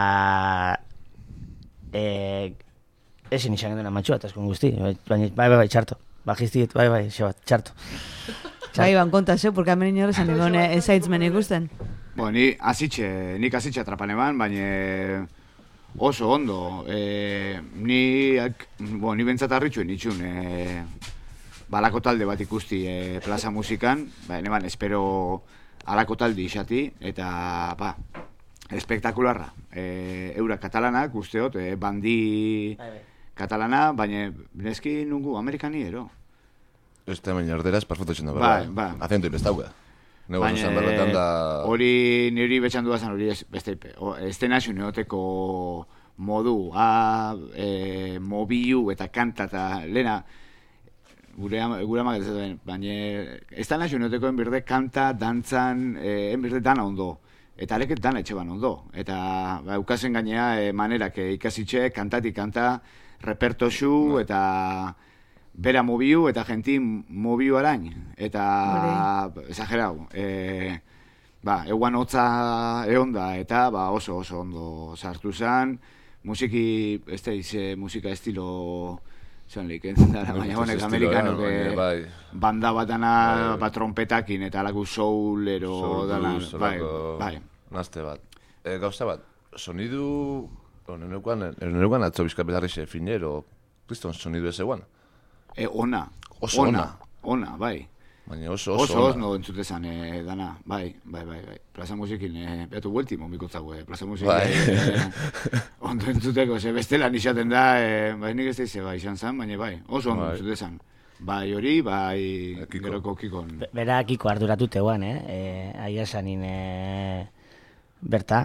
e, ezin izan genduna matxua, eta eskun guzti, baina, bai, bai, bai, txarto, bajiztit, bai, bai, xebat, txarto. Bai, ban, konta zeu, porque hemen inorrezan egon ezaitz men ikusten. Bo, ni azitxe, nik azitxe atrapan eban, baina oso ondo. E, ni, bo, ni bentsat harritxuen itxun, e, balako talde bat ikusti e, plaza musikan, baina eban, espero alako talde isati, eta, ba, espektakularra. E, eura katalanak, usteot, e, bandi katalana, baina neski nungu amerikani ero. Este baina erderaz perfecto txendo, Bai, bai. Acento ipestauga. Nego Baina, esan berretan da... hori niri betxan duazan hori ez, beste, este nazio neoteko modu, a, e, mobiu eta kanta eta lehena, gure, gure amak ez duen, baina ez da nazio neoteko enbirde kanta, dantzan, e, enbirde dana ondo. Eta aleket dana etxe ban ondo. Eta ba, eukazen gainea e, manerak e, ikasitxe, kantatik kanta, repertoxu no. Eta... bera mobiu eta genti mobiu arain. Eta, exagerau, e, ba, euan hotza egon da, eta ba, oso oso ondo sartu zen. Musiki, ez da ize, musika estilo, zan lehik, dara, baina honek amerikano, bai. Banda bat dana, ba, trompetakin, eta alaku soul, ero, dana, bai, bai. Nazte bat. E, gauza bat, sonidu, neneukan atzo bizkapetarrixe finero, kriston sonidu ez eguan? E, ona. Oso ona. Ona, bai. Baina oso oso, oso ona. Oso oso entzutezan, e, dana, bai, bai, bai, bai. Plaza musikin, e, beatu buelti momikotzago, e, plaza musikin, bai. e, ondo entzuteko, ze bestelan izaten da, e, bai, nik ez da ize, bai, izan zan, baina bai, oso ondo bai. Entzutezan. Bai hori, bai, Kiko. Geroko Kikon. Be, bera Kiko arduratute guan, eh? E, aia zanin, e, berta,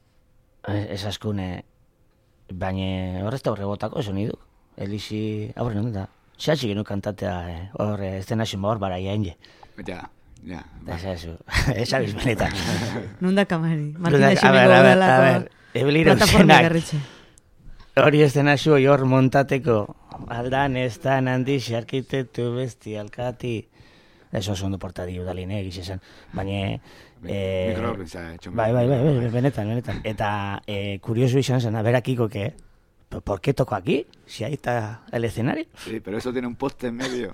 ez askun, e, baina horrezta horrebotako sonidu. Elisi, aurre non da. Xatxik eno kantatea, horre, ez dena xumba hor bara iain je. Ja, ja. Ez esu, ez abiz benetan. Nunda kamari, Martina Ximeko dalako plataforma garritxe. Hori ez dena xu hor montateko, aldan ez da handi arkitektu besti alkati. Ez oso ondo portadi udaline egiz esan, baina... Mikroorrintza, txomba. Bai, bai, bai, benetan, benetan. Eta kurioso izan zen, berakiko, que... ¿Por qué toco aquí? Si ahí está el escenario. Sí, pero eso tiene un poste en medio.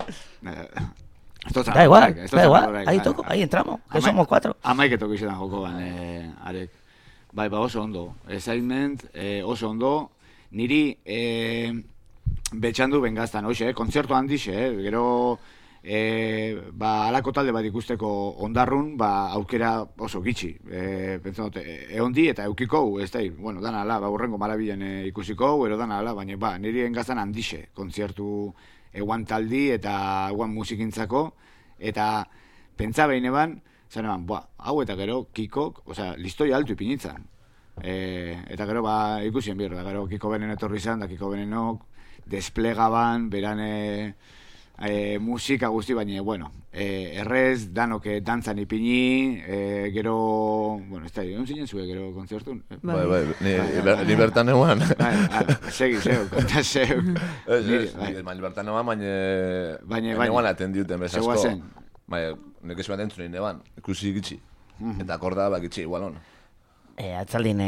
Esto da igual, break, da igual. Break, ahí vale, toco, vale. Ahí entramos. Que somos cuatro. Amai que toco izan joko ban, eh, arek. Bai, ba oso ondo. Assignment, eh, oso ondo. Niri, eh, betxandu bengaztan, hoxe, eh, kontzertu handixe, eh, gero... E, ba, alako talde bat ikusteko ondarrun, ba, aukera oso gitxi. E, Pentsat, eondi eta eukiko, ez da, bueno, dana ala, ba, urrengo marabilen e, ikusiko, ero dana ala, baina, ba, niri engaztan handixe, kontzertu eguan taldi eta eguan musikintzako, eta pentsa behin eban, zan eban, ba, hau eta gero, kikok, osea, listoi altu ipinitzan. E, eta gero, ba, ikusien bir, da gero, Kiko Benen etorri izan, da Kiko Benenok, desplegaban, berane... E, musika guzti, baina, bueno, e, errez, danok dantzan ipini, e, gero, bueno, ez da, egon zinen zuen gero kontzertun. Bai, bai, ni, bai, ni bertan eguan. Bai, segi, zeu, konta zeu. Baina bertan eguan, baina eguan atendiuten bezasko. Zegoa zen. Baina, nek esu bat entzunein eban, ikusi gitxi. Eta akorda bak gitxi, igual hon. Atzaldin,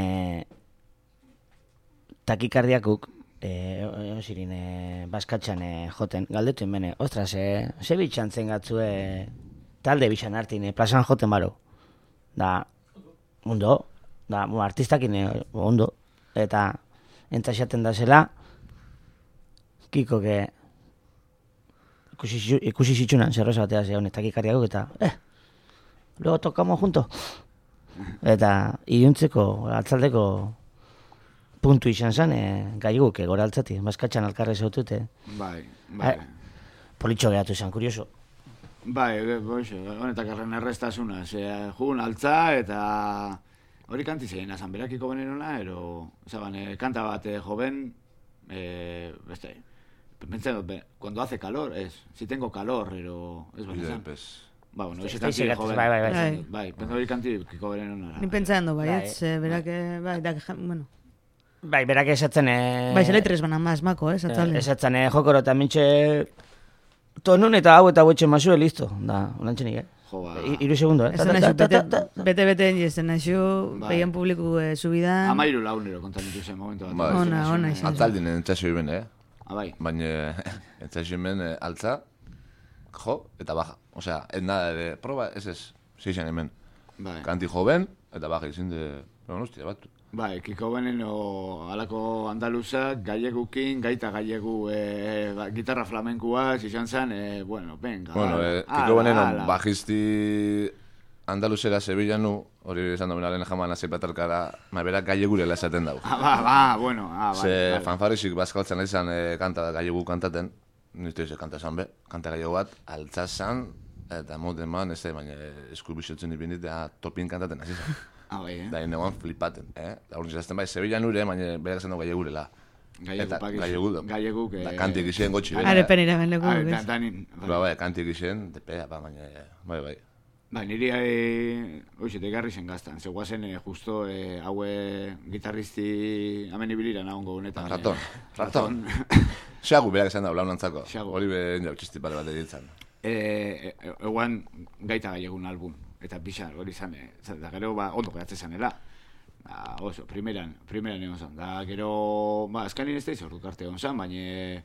takikardiakuk, Eh, osirin, eh, baskatxan eh, joten, galdetu inbene, ostras, eh, ze bitxantzen gatzue talde bitxan hartin, eh, plazan joten baro. Da, ondo, da, mo, artistakin eh, ondo, eta entzaxaten da zela, Kiko, que ikusi, ikusi zitsunan, zerroza batea ze honetak ikarriakuk, eta, eh, luego tokamos junto. Eta, iluntzeko, atzaldeko, puntu izan zen, e, gaiguk, e, gora altzati, baskatxan alkarre zautute. Bai, bai. Politxo gehatu izan, kurioso. Bai, honetak erren erreztasuna, ze, jugun altza eta hori kanti zein, azan berakiko benenona, ero, zaban, e, kanta bat e, joven, e, beste, Pensando, cuando hace calor, es. Si tengo calor, pero... Es verdad. Pues... Ba, bueno, ese Estáis kanti egatzen, joven. bai, bai, bai. Bai, bai, pensa hori kanti kiko beren onara. Ni pentsando, bai, Bai. ez, eh, berak, eh, bai, da, bueno. Bai, berak esatzen... Eh, Bai, zela tres banan maz, mako, eh, zatzale. Esatzen, eh, jokoro eta mintxe... Tonun eta hau eta hauetxe mazue, listo. Da, onantxenik, eh? Jo, ba... I- Iru segundo, eh? Ez da naixu, bete, bete, bete, jesten naixu, Bai. behian publiku eh, subidan. Amairu launero kontan ditu zen momento bat. Bai. Ona, ona izan. Atzaldin entzasio iben, eh? Ah, bai. Baina entzasio iben eh, altza, jo, eta baja. Osea, ez nada de proba, ez ez, zeixan hemen. Bai. Kanti joven, eta baja izin de... Bueno, hostia, bat. Bai, kiko benen o alako andaluzak, gallegukin, gaita gallegu, e, ba, gitarra flamenkua, izan zen, e, bueno, venga. Bueno, ala, eh, ala, Kiko benen ala. bajisti andaluzera Sevillanu, hori esan domina lehen jaman hasi platarkara, ma berak gallegurela esaten dau. Ah, ba, ba, bueno, ah, bai. Ze bai. fanfarisik bazkaltzen izan eh, kanta gallegu kantaten, nizte ze kanta zan be, kanta gallegu bat, altza zan, eta moten man, ez da, baina esku bisotzen ipinit, da topin kantaten hasi zan. Ah, bai, eh? Da ineguan flipaten, eh? Da hori zazten bai, Sevillan ure, baina berak esan du gallegurela. Gallegu, Eta pakizu. gallegu, Galleguk, eh, da kantik izien gotxi bera. Are penera ben leku, Ah, ez. da- danin, bai. Ba, bai, kantik izien, depea, ba, baina, bai, bai. Bai, niri eh, hoxe, tegarri zen gaztan. Zegoazen eh, justo eh, haue gitarristi hemen ibilira nahongo honetan. Raton, eh, raton. Xagu berak esan da, blaunantzako. Xagu. Hori behin jau txisti pare bat editzen. Eh, e- eguan gaita gallegun album. Eta pixar, hori zan, eh, zan, da gero, ba, ondo gehatzen zanela. Da, oso, primeran, primeran egon zan. Da, gero, ba, eskalin ez da izordu karte egon zan, baina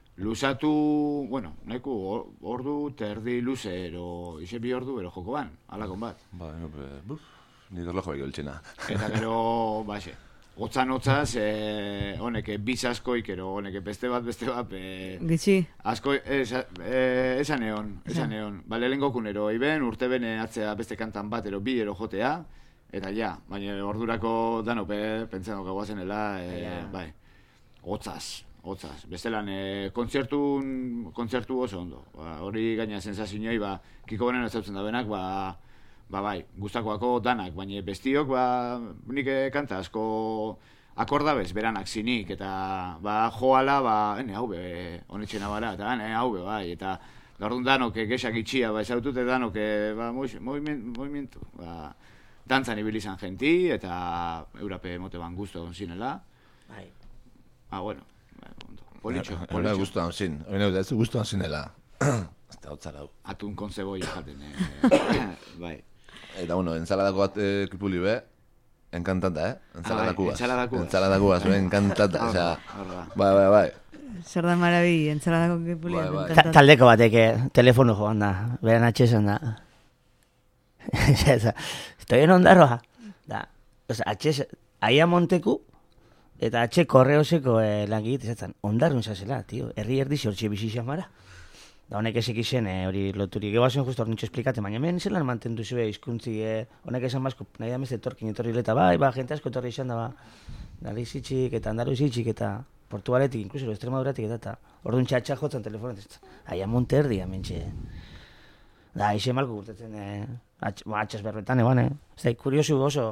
luzatu, bueno, nahiko or- ordu, terdi luze, ero, ize bi ordu, ero joko ban, alakon bat. Ba, no, be, buf, ni erlojo bai geltxena. Eta gero, ba, xe, hotzan hotzaz, eh, honek biz askoik, ero honek beste bat, beste bat, eh, Gitxi, asko, esa, eh, esan egon, esan egon. Ba, lehenengokun ero, iben, urte bene atzea beste kantan bat, ero bi, ero jotea, eta ja, baina ordurako danope, pentsano gagoazenela, eh, bai, hotzaz, hotzaz. Bestelan, eh, kontzertun, kontzertu oso ondo. Ba, hori gaina sensazioei, ba, kiko benen ezautzen da benak, ba, ba, bai, gustakoako danak, baina bestiok, ba, nik eh, kanta asko akordabez, beranak zinik, eta, ba, joala, ba, ene, hau be, honetxena bara, eta, ene, hau be, bai, eta, gaurdun danok, eh, gesak itxia, ba, esautute danok, eh, ba, movimientu, ba, dantzan ibili izan genti, eta eurape mote ban guztu egon zinela. Bai. Ah, bueno, bai, ondo. Politxo, Hora politxo. guztuan zin, hori nahi, ez guztuan zinela. Eta hotza gau. Atun con cebolla jaten, eh. Bai. Eta, bueno, ensaladako bat eh, kipuli be, enkantata, eh? Ensaladakua. ensaladakua. Ensaladakua, zuen enkantata, osea, Hor da. bai, bai, bai. zer da marabi, entzaladako kipulia. Bai, bai. Ta- Taldeko batek eh, telefono joan da, beran atxesan da. Eta, estoy en Ondarroa. Da, oza, atxez, aia monteku, eta atxe korreoseko eh, langit, ezatzen, Ondarrun zazela, tio, herri erdi xortxe bizi xamara. Da, honek ezek izen, eh, hori loturik, egoazen justo hor nintxo esplikate, baina hemen zelan mantendu zube izkuntzi, eh, honek esan bazko, nahi da mezte etorkin etorri leta, bai, ba, jente asko etorri izan da, ba, Galizitxik eta Andalusitxik eta Portugaletik, inkluso Extremaduratik eta, eta orduan txatxa jotzen telefonetan, aia monte erdi, amentxe. Da, ixe malko gurtetzen, eh, atx, ba, atxas berbetan, eban, eh? Ez da, kuriosu oso.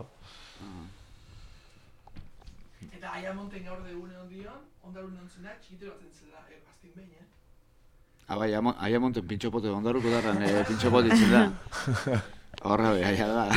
Eta aia monten gaur degune ondion, ondarun nontzena, txikite batzen zela, eh, aztin behin, eh? Ah, bai, amo- aia monten pintxopote ondaruko darran, eh, pintxopote itzen da. Horra be, aia da.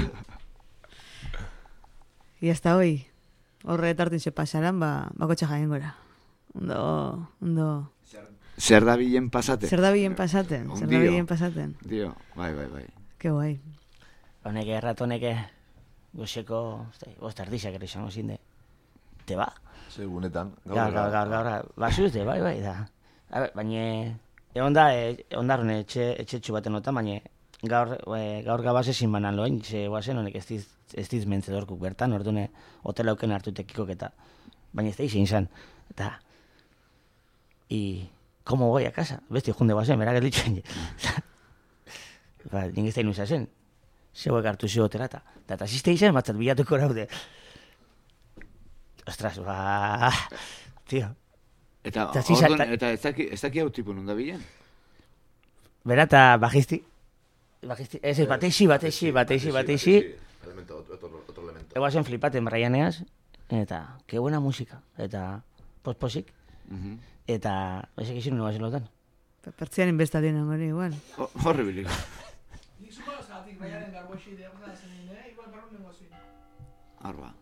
Y hasta hoy, horre tartin se pasaran, ba, bako txajain gora. Ondo, ondo. Zer da bilen pasate? Zer da bien pasaten, zer da Ondio. bien pasaten. Dio, bai, bai, bai. Ke guai. Honek erratonek, goxeko, ez da, bost ardizak ere izango zinde. Te ba? Segunetan. Gaur, gaur, gaur, gaur, basuzte, bai, bai, da. A ber, baina, egon da, e, ondarrun etxe, etxetxu baten nota, baina gaur, e, gaur gabaz ezin banan loin, ze guazen honek ez diz, ez diz mentzedorkuk bertan, ordune hotela auken hartutekikok eta, baina ez da izin zan. Eta, y, ¿cómo voy a casa? Besti, junde guazen, berak ez dituen. Ba, nik ez da inuza zen, zeuek hartu zio hotela eta, eta tasiste izan, batzat bilatuko raude. Ostras, ba, tío. Eta, Eta zi orduan, salta- eta ez daki, ez daki hau tipu non da bilen? Bera eta bajisti. Bajisti, ez, ez, bateixi, bateixi, bateixi, bateixi. Elemento, otro, otro elemento. Egoazen flipaten Brianeaz, eta, que buena musika, eta posposik. Mhm. eta, ezek izin nuen bazen lotan. Pertzian inbestadien hori, igual. Horri biliko. Nik zuko zagatik baiaren garboixi de horrela zen nire, igual barru nengo zuin. Arba.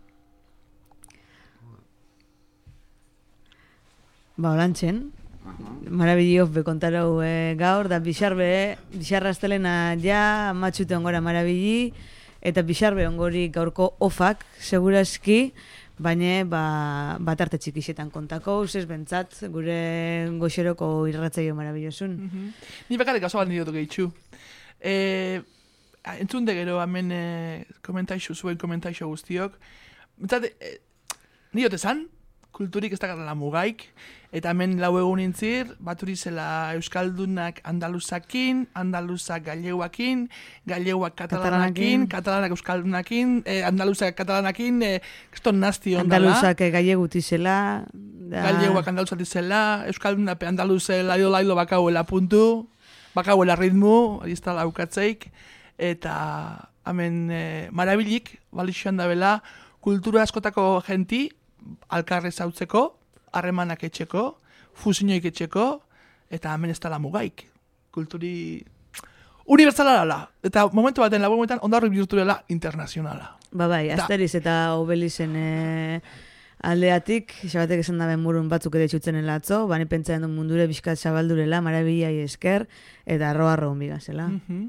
Ba, olantxen. Marabilloz be kontarau e, gaur, da bixarbe, bixarra astelena ja, matxute ongora marabili, eta bixarbe ongori gaurko ofak, segurazki, baina ba, bat arte txikixetan kontako, usez bentsat, gure goxeroko irratzaio marabillosun. Mm -hmm. Ni bakarrik gazo bat nire gehitxu. E, entzun de gero, hemen e, komentaixo, zuen komentaixo guztiok. Bentsat, e, nire otezan, kulturik ez dakarrela mugaik, eta hemen lau egun intzir, baturi zela Euskaldunak Andaluzakin, Andaluzak Galleguakin, Galleguak Katalanakin, Katalanak Euskaldunakin, eh, Andaluzak Katalanakin, eh, kriston nazti ondala. Andaluzak Gallegutizela. Da... Galleguak Andaluzatizela, Euskaldunak Andaluze lailo lailo bakauela puntu, bakauela ritmu, hori ez da laukatzeik, eta hemen eh, marabilik, balixoan da bela, kultura askotako genti, alkarrez hautzeko, harremanak etxeko, fusioik etxeko, eta hemen ez dala mugaik. Kulturi unibertsala dala. Eta momentu baten, labur momentan, ondarri bihurturela internazionala. Ba bai, Da. Asteriz eta Obelizen e, aldeatik, xabatek esan daben murun batzuk ere txutzen atzo, bani pentsatzen duen mundure bizkat zabaldurela, marabilai esker, eta arro-arro onbigazela. Mm -hmm.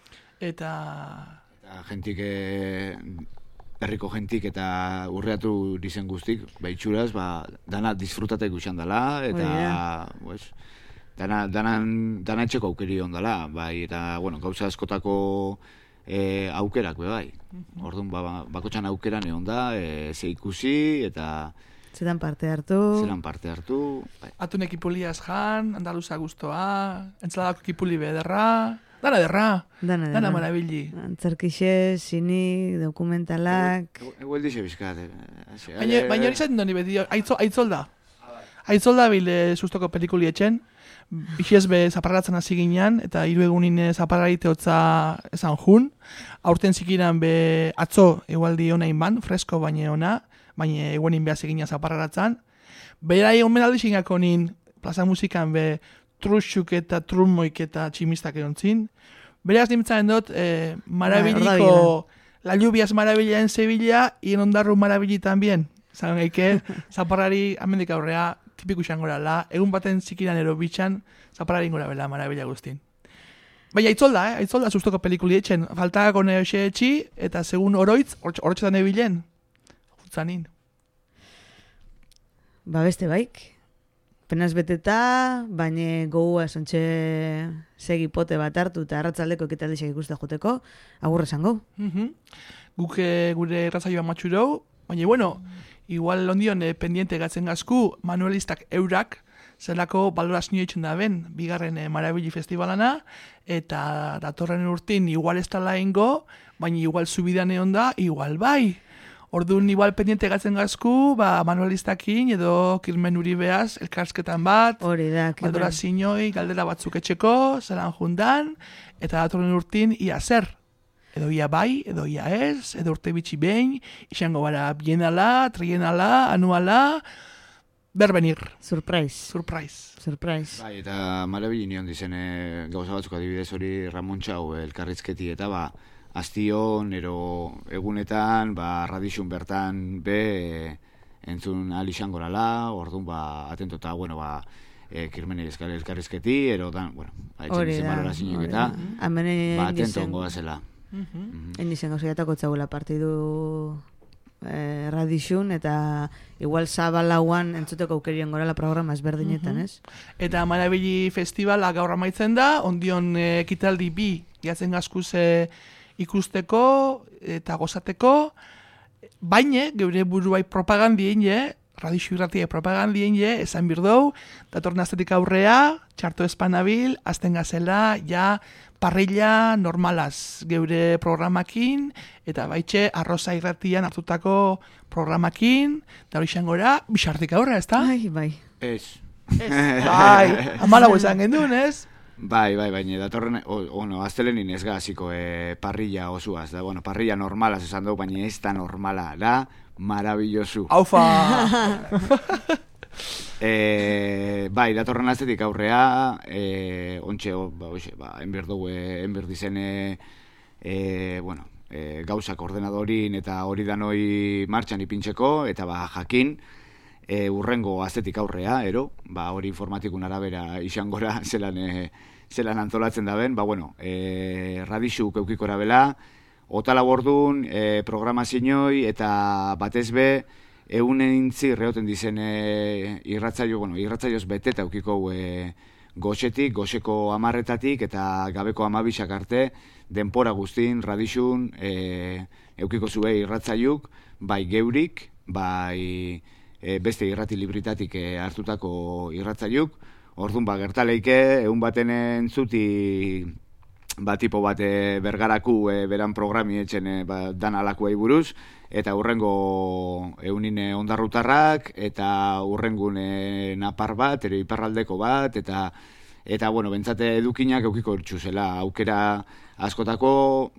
Eta... Eta jentik, eh, herriko jentik eta urreatu dizen guztik, ba, itxuraz, ba, dana disfrutatek usan dela, eta, pues, dana, danan, dana etxeko aukeri ondala, bai, eta, bueno, gauza askotako e, aukerak, be, bai. Orduan, ba, bakotxan aukeran egon da, e, ze ikusi, eta... Zetan parte hartu. Zelan parte hartu, bai. Atunek ipuliaz jan, Andaluza guztoa, entzaladako ipuli bederra, dana derra, Dana, dana dana. marabili. Antzerkixe, sini, dokumentalak... Eguel dixe bizkat. Baina baina hori zaten doni beti, aitzo, aitzolda. Aitzolda bile sustoko pelikuli etxen, bixiez be zaparratzen hasi ginean, eta hiru egunin zaparrarite hotza esan jun. Aurten zikiran be atzo egualdi ona inban, fresko baina ona, baina eguenin behaz egina zaparratzen. Bera egon menaldi xingako nin, plaza musikan be truxuk eta trummoik eta tximistak erontzin. Beraz nimtzaren dut, eh, marabiliko, la lluvias marabilla en Sevilla, y en ondarru marabili tambien. Zagan gaike, zaparrari amendik aurrea, tipiku xangorala, egun baten zikiran ero bitxan, zaparrari ingora bela marabila guztin. Baina aitzolda, eh? aitzolda sustoko pelikuli etxen, faltako neoxe etxi, eta segun oroitz, horretxetan ebilen, jutzanin. Ba beste baik, penaz beteta, baina gogua esontxe segipote bat hartu eta arratzaldeko ekitaldixak ikuste joteko, agur esango. Mm -hmm. Guk eh, gure errazaioa matxurau, baina bueno, igual ondion eh, pendiente gatzen gazku, manuelistak eurak, zelako balorazio itxen da ben, bigarren eh, marabili festivalana, eta datorren urtin igual ez tala ingo, baina igual zubidan egon da, igual bai. Orduan igual pendiente gatzen gazku, ba, manuelistakin edo Kirmen Uribeaz, elkarsketan bat, Hori da, balorazioi, galdera batzuk etxeko, zelan jundan, eta datorren urtin ia zer. Edo ia bai, edo ia ez, edo urte bitxi behin, izango bara bienala, trienala, anuala, berbenir. Surprise. Surprise. Surprise. Bai, eta marabili nion dizen e, gauza batzuk adibidez hori Ramon Txau elkarrizketi eta ba, aztion, ero egunetan, ba, radixun bertan be, e, entzun ahal izangorala, orduan, ba, atento eta, bueno, ba, e, Kirmen elkarrizketi, ero dan, bueno, ba, etxen dizen balorazinek eta, ba, atento ongo gazela. Hain izan gauzaiatako txaguela partidu eh, radixun, eta igual zabalauan entzuteko aukerien gorela programa ezberdinetan, ez? Eta marabili festivala gaur amaitzen da, ondion eh, ekitaldi bi jatzen gazkuze ikusteko eta gozateko, baina geure buruai propagandien je, radixu irratia propagandien je, esan birdou, datorren astetik aurrea, txarto espanabil, azten gazela, ja, parrilla normalaz geure programakin, eta baitxe arroza irratian hartutako programakin, eta hori xangora, bisartik aurrea, ez da? Ai, bai. Ez. Bai, amalau esan gendun, ez? Bai, bai, baina datorren, bueno, aztelenin ez gaziko e, parrilla osuaz, da, bueno, parrilla normalaz esan dugu, baina ez da normala, da, marabillosu. Aufa! E, bai, datorren astetik aurrea, e, ontxe, ba, oxe, ba, enber dugu, enber dizene, e, bueno, e, gauzak ordenadorin eta hori danoi martxan ipintzeko, eta ba, jakin, e, urrengo astetik aurrea, ero, ba, hori informatikun arabera isangora zelan, e, zelan antolatzen da ben, ba, bueno, e, radixuk eukikora bela, otala bordun, e, programazinoi eta batez be, eunen intzi reoten dizen e, irratzaio, bueno, irratzaioz beteta eukiko e, goxetik, goxeko amarretatik eta gabeko amabisak arte, denpora guztin, radixun, e, eukiko zue irratzaiuk, bai geurik, bai e, beste irrati libritatik e, hartutako irratzaiuk, orduan ba, gertaleike, egun baten entzuti, ba, tipo bat e, bergaraku e, beran programi etxen e, ba, dan alakuei buruz, eta urrengo eunine ondarrutarrak, eta urrengun e, napar bat, ere iparraldeko bat, eta eta bueno, bentsate edukinak eukiko zela aukera askotako,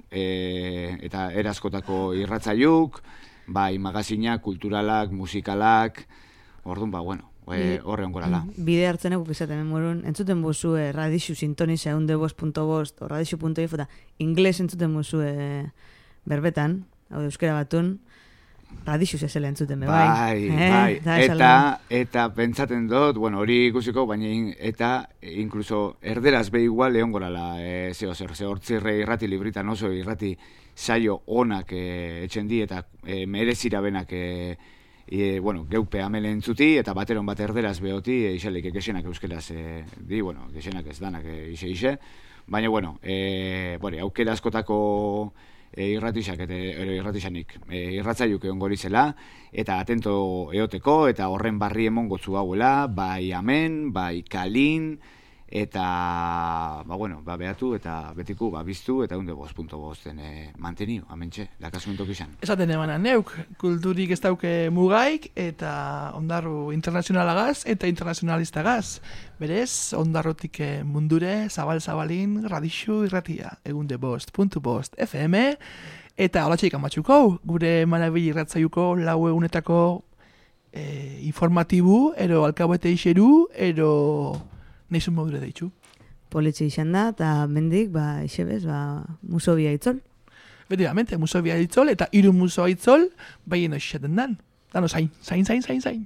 e, eta era askotako irratzaiuk, bai magazinak, kulturalak, musikalak, orduan ba, bueno, e, horre ongorala. Bide hartzen eguk izaten memorun, entzuten bozu e, radixu sintoniza eunde bost punto bost, o radixu punto info, eta ingles entzuten bozu e, berbetan, hau euskera batun, radixu zezela entzuten be, bai. Bai, eh, bai, da, eta, eta pentsaten dut, bueno, hori ikusiko, baina in, eta inkluso erderaz be igual egon gorala, e, zeo zer, ze hortzirre irrati libritan oso irrati saio onak e, etxen di, eta e, merezira benak e, e, bueno, geupe amele entzuti, eta bateron bat erderaz behoti, e, isalik, ekexenak euskeraz e, di, bueno, ekexenak ez danak e, ise ise, baina, bueno, e, bueno, aukera askotako E, irratixak eta irratixanik e, irratzaiuk egon gorizela eta atento eoteko eta horren barri emon gotzu hauela, bai amen, bai kalin eta ba bueno, ba behatu eta betiku ba biztu eta unde bost punto bosten e, mantenio, amentxe, lakasumentok izan. Esaten emana neuk, kulturik ez dauke mugaik eta ondarru internazionalagaz eta internazionalistagaz. Berez, ondarrotik mundure, zabal-zabalin, radixu irratia, egunde bost, puntu bost, F M, eta holatxeik amatxuko, gure manabili irratzaiuko lau egunetako e, informatibu, ero alkaboete iseru, ero nahizun modure deitxu. Politxe izan da, eta mendik, ba, isebez, ba, muso bia itzol. Efectivamente, muso bia itzol, eta hiru muso itzol, baien oixaten dan. Dano zain, zain, zain, zain, zain.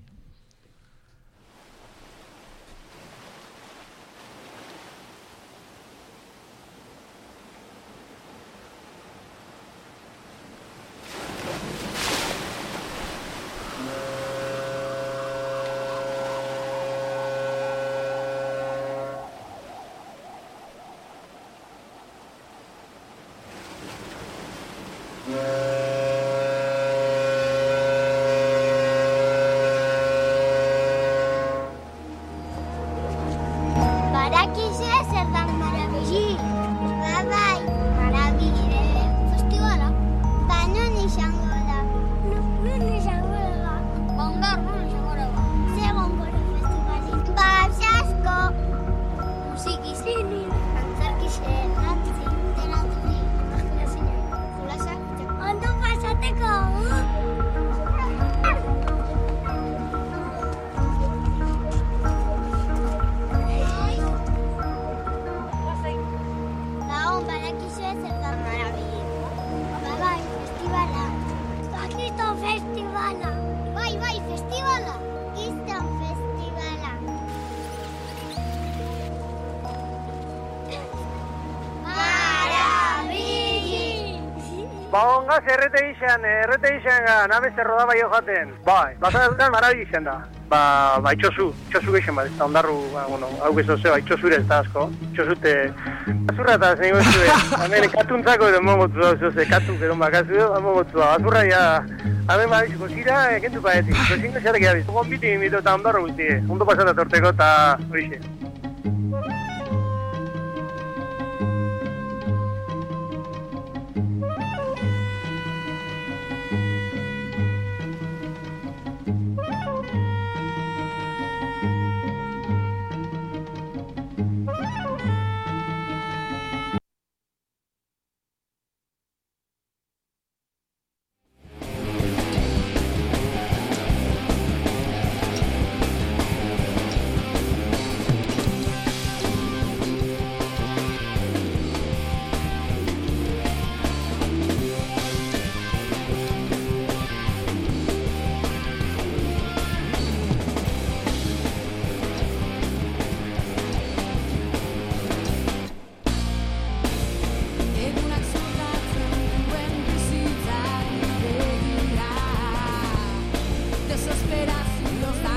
Baongaz errete izan, errete izan gan, abeste roda bai joaten. Bai, bazatzen marabi izan da. Ba, ba, itxosu, itxosu geixen bat, ez da ondarru, ba, bueno, hau gezo zeba, itxosure ez da asko. Itxosute, azurra eta zeniko ez du, hemen katuntzako edo momotzu hau zoze, katuk edo makazu edo, momotzu hau, azurra ya, hemen badiziko zira, kentu paetik, zozingo zerek jabiz. Ogon biti mito eta ondarru guzti, ondo pasata torteko eta horixe. desesperación, los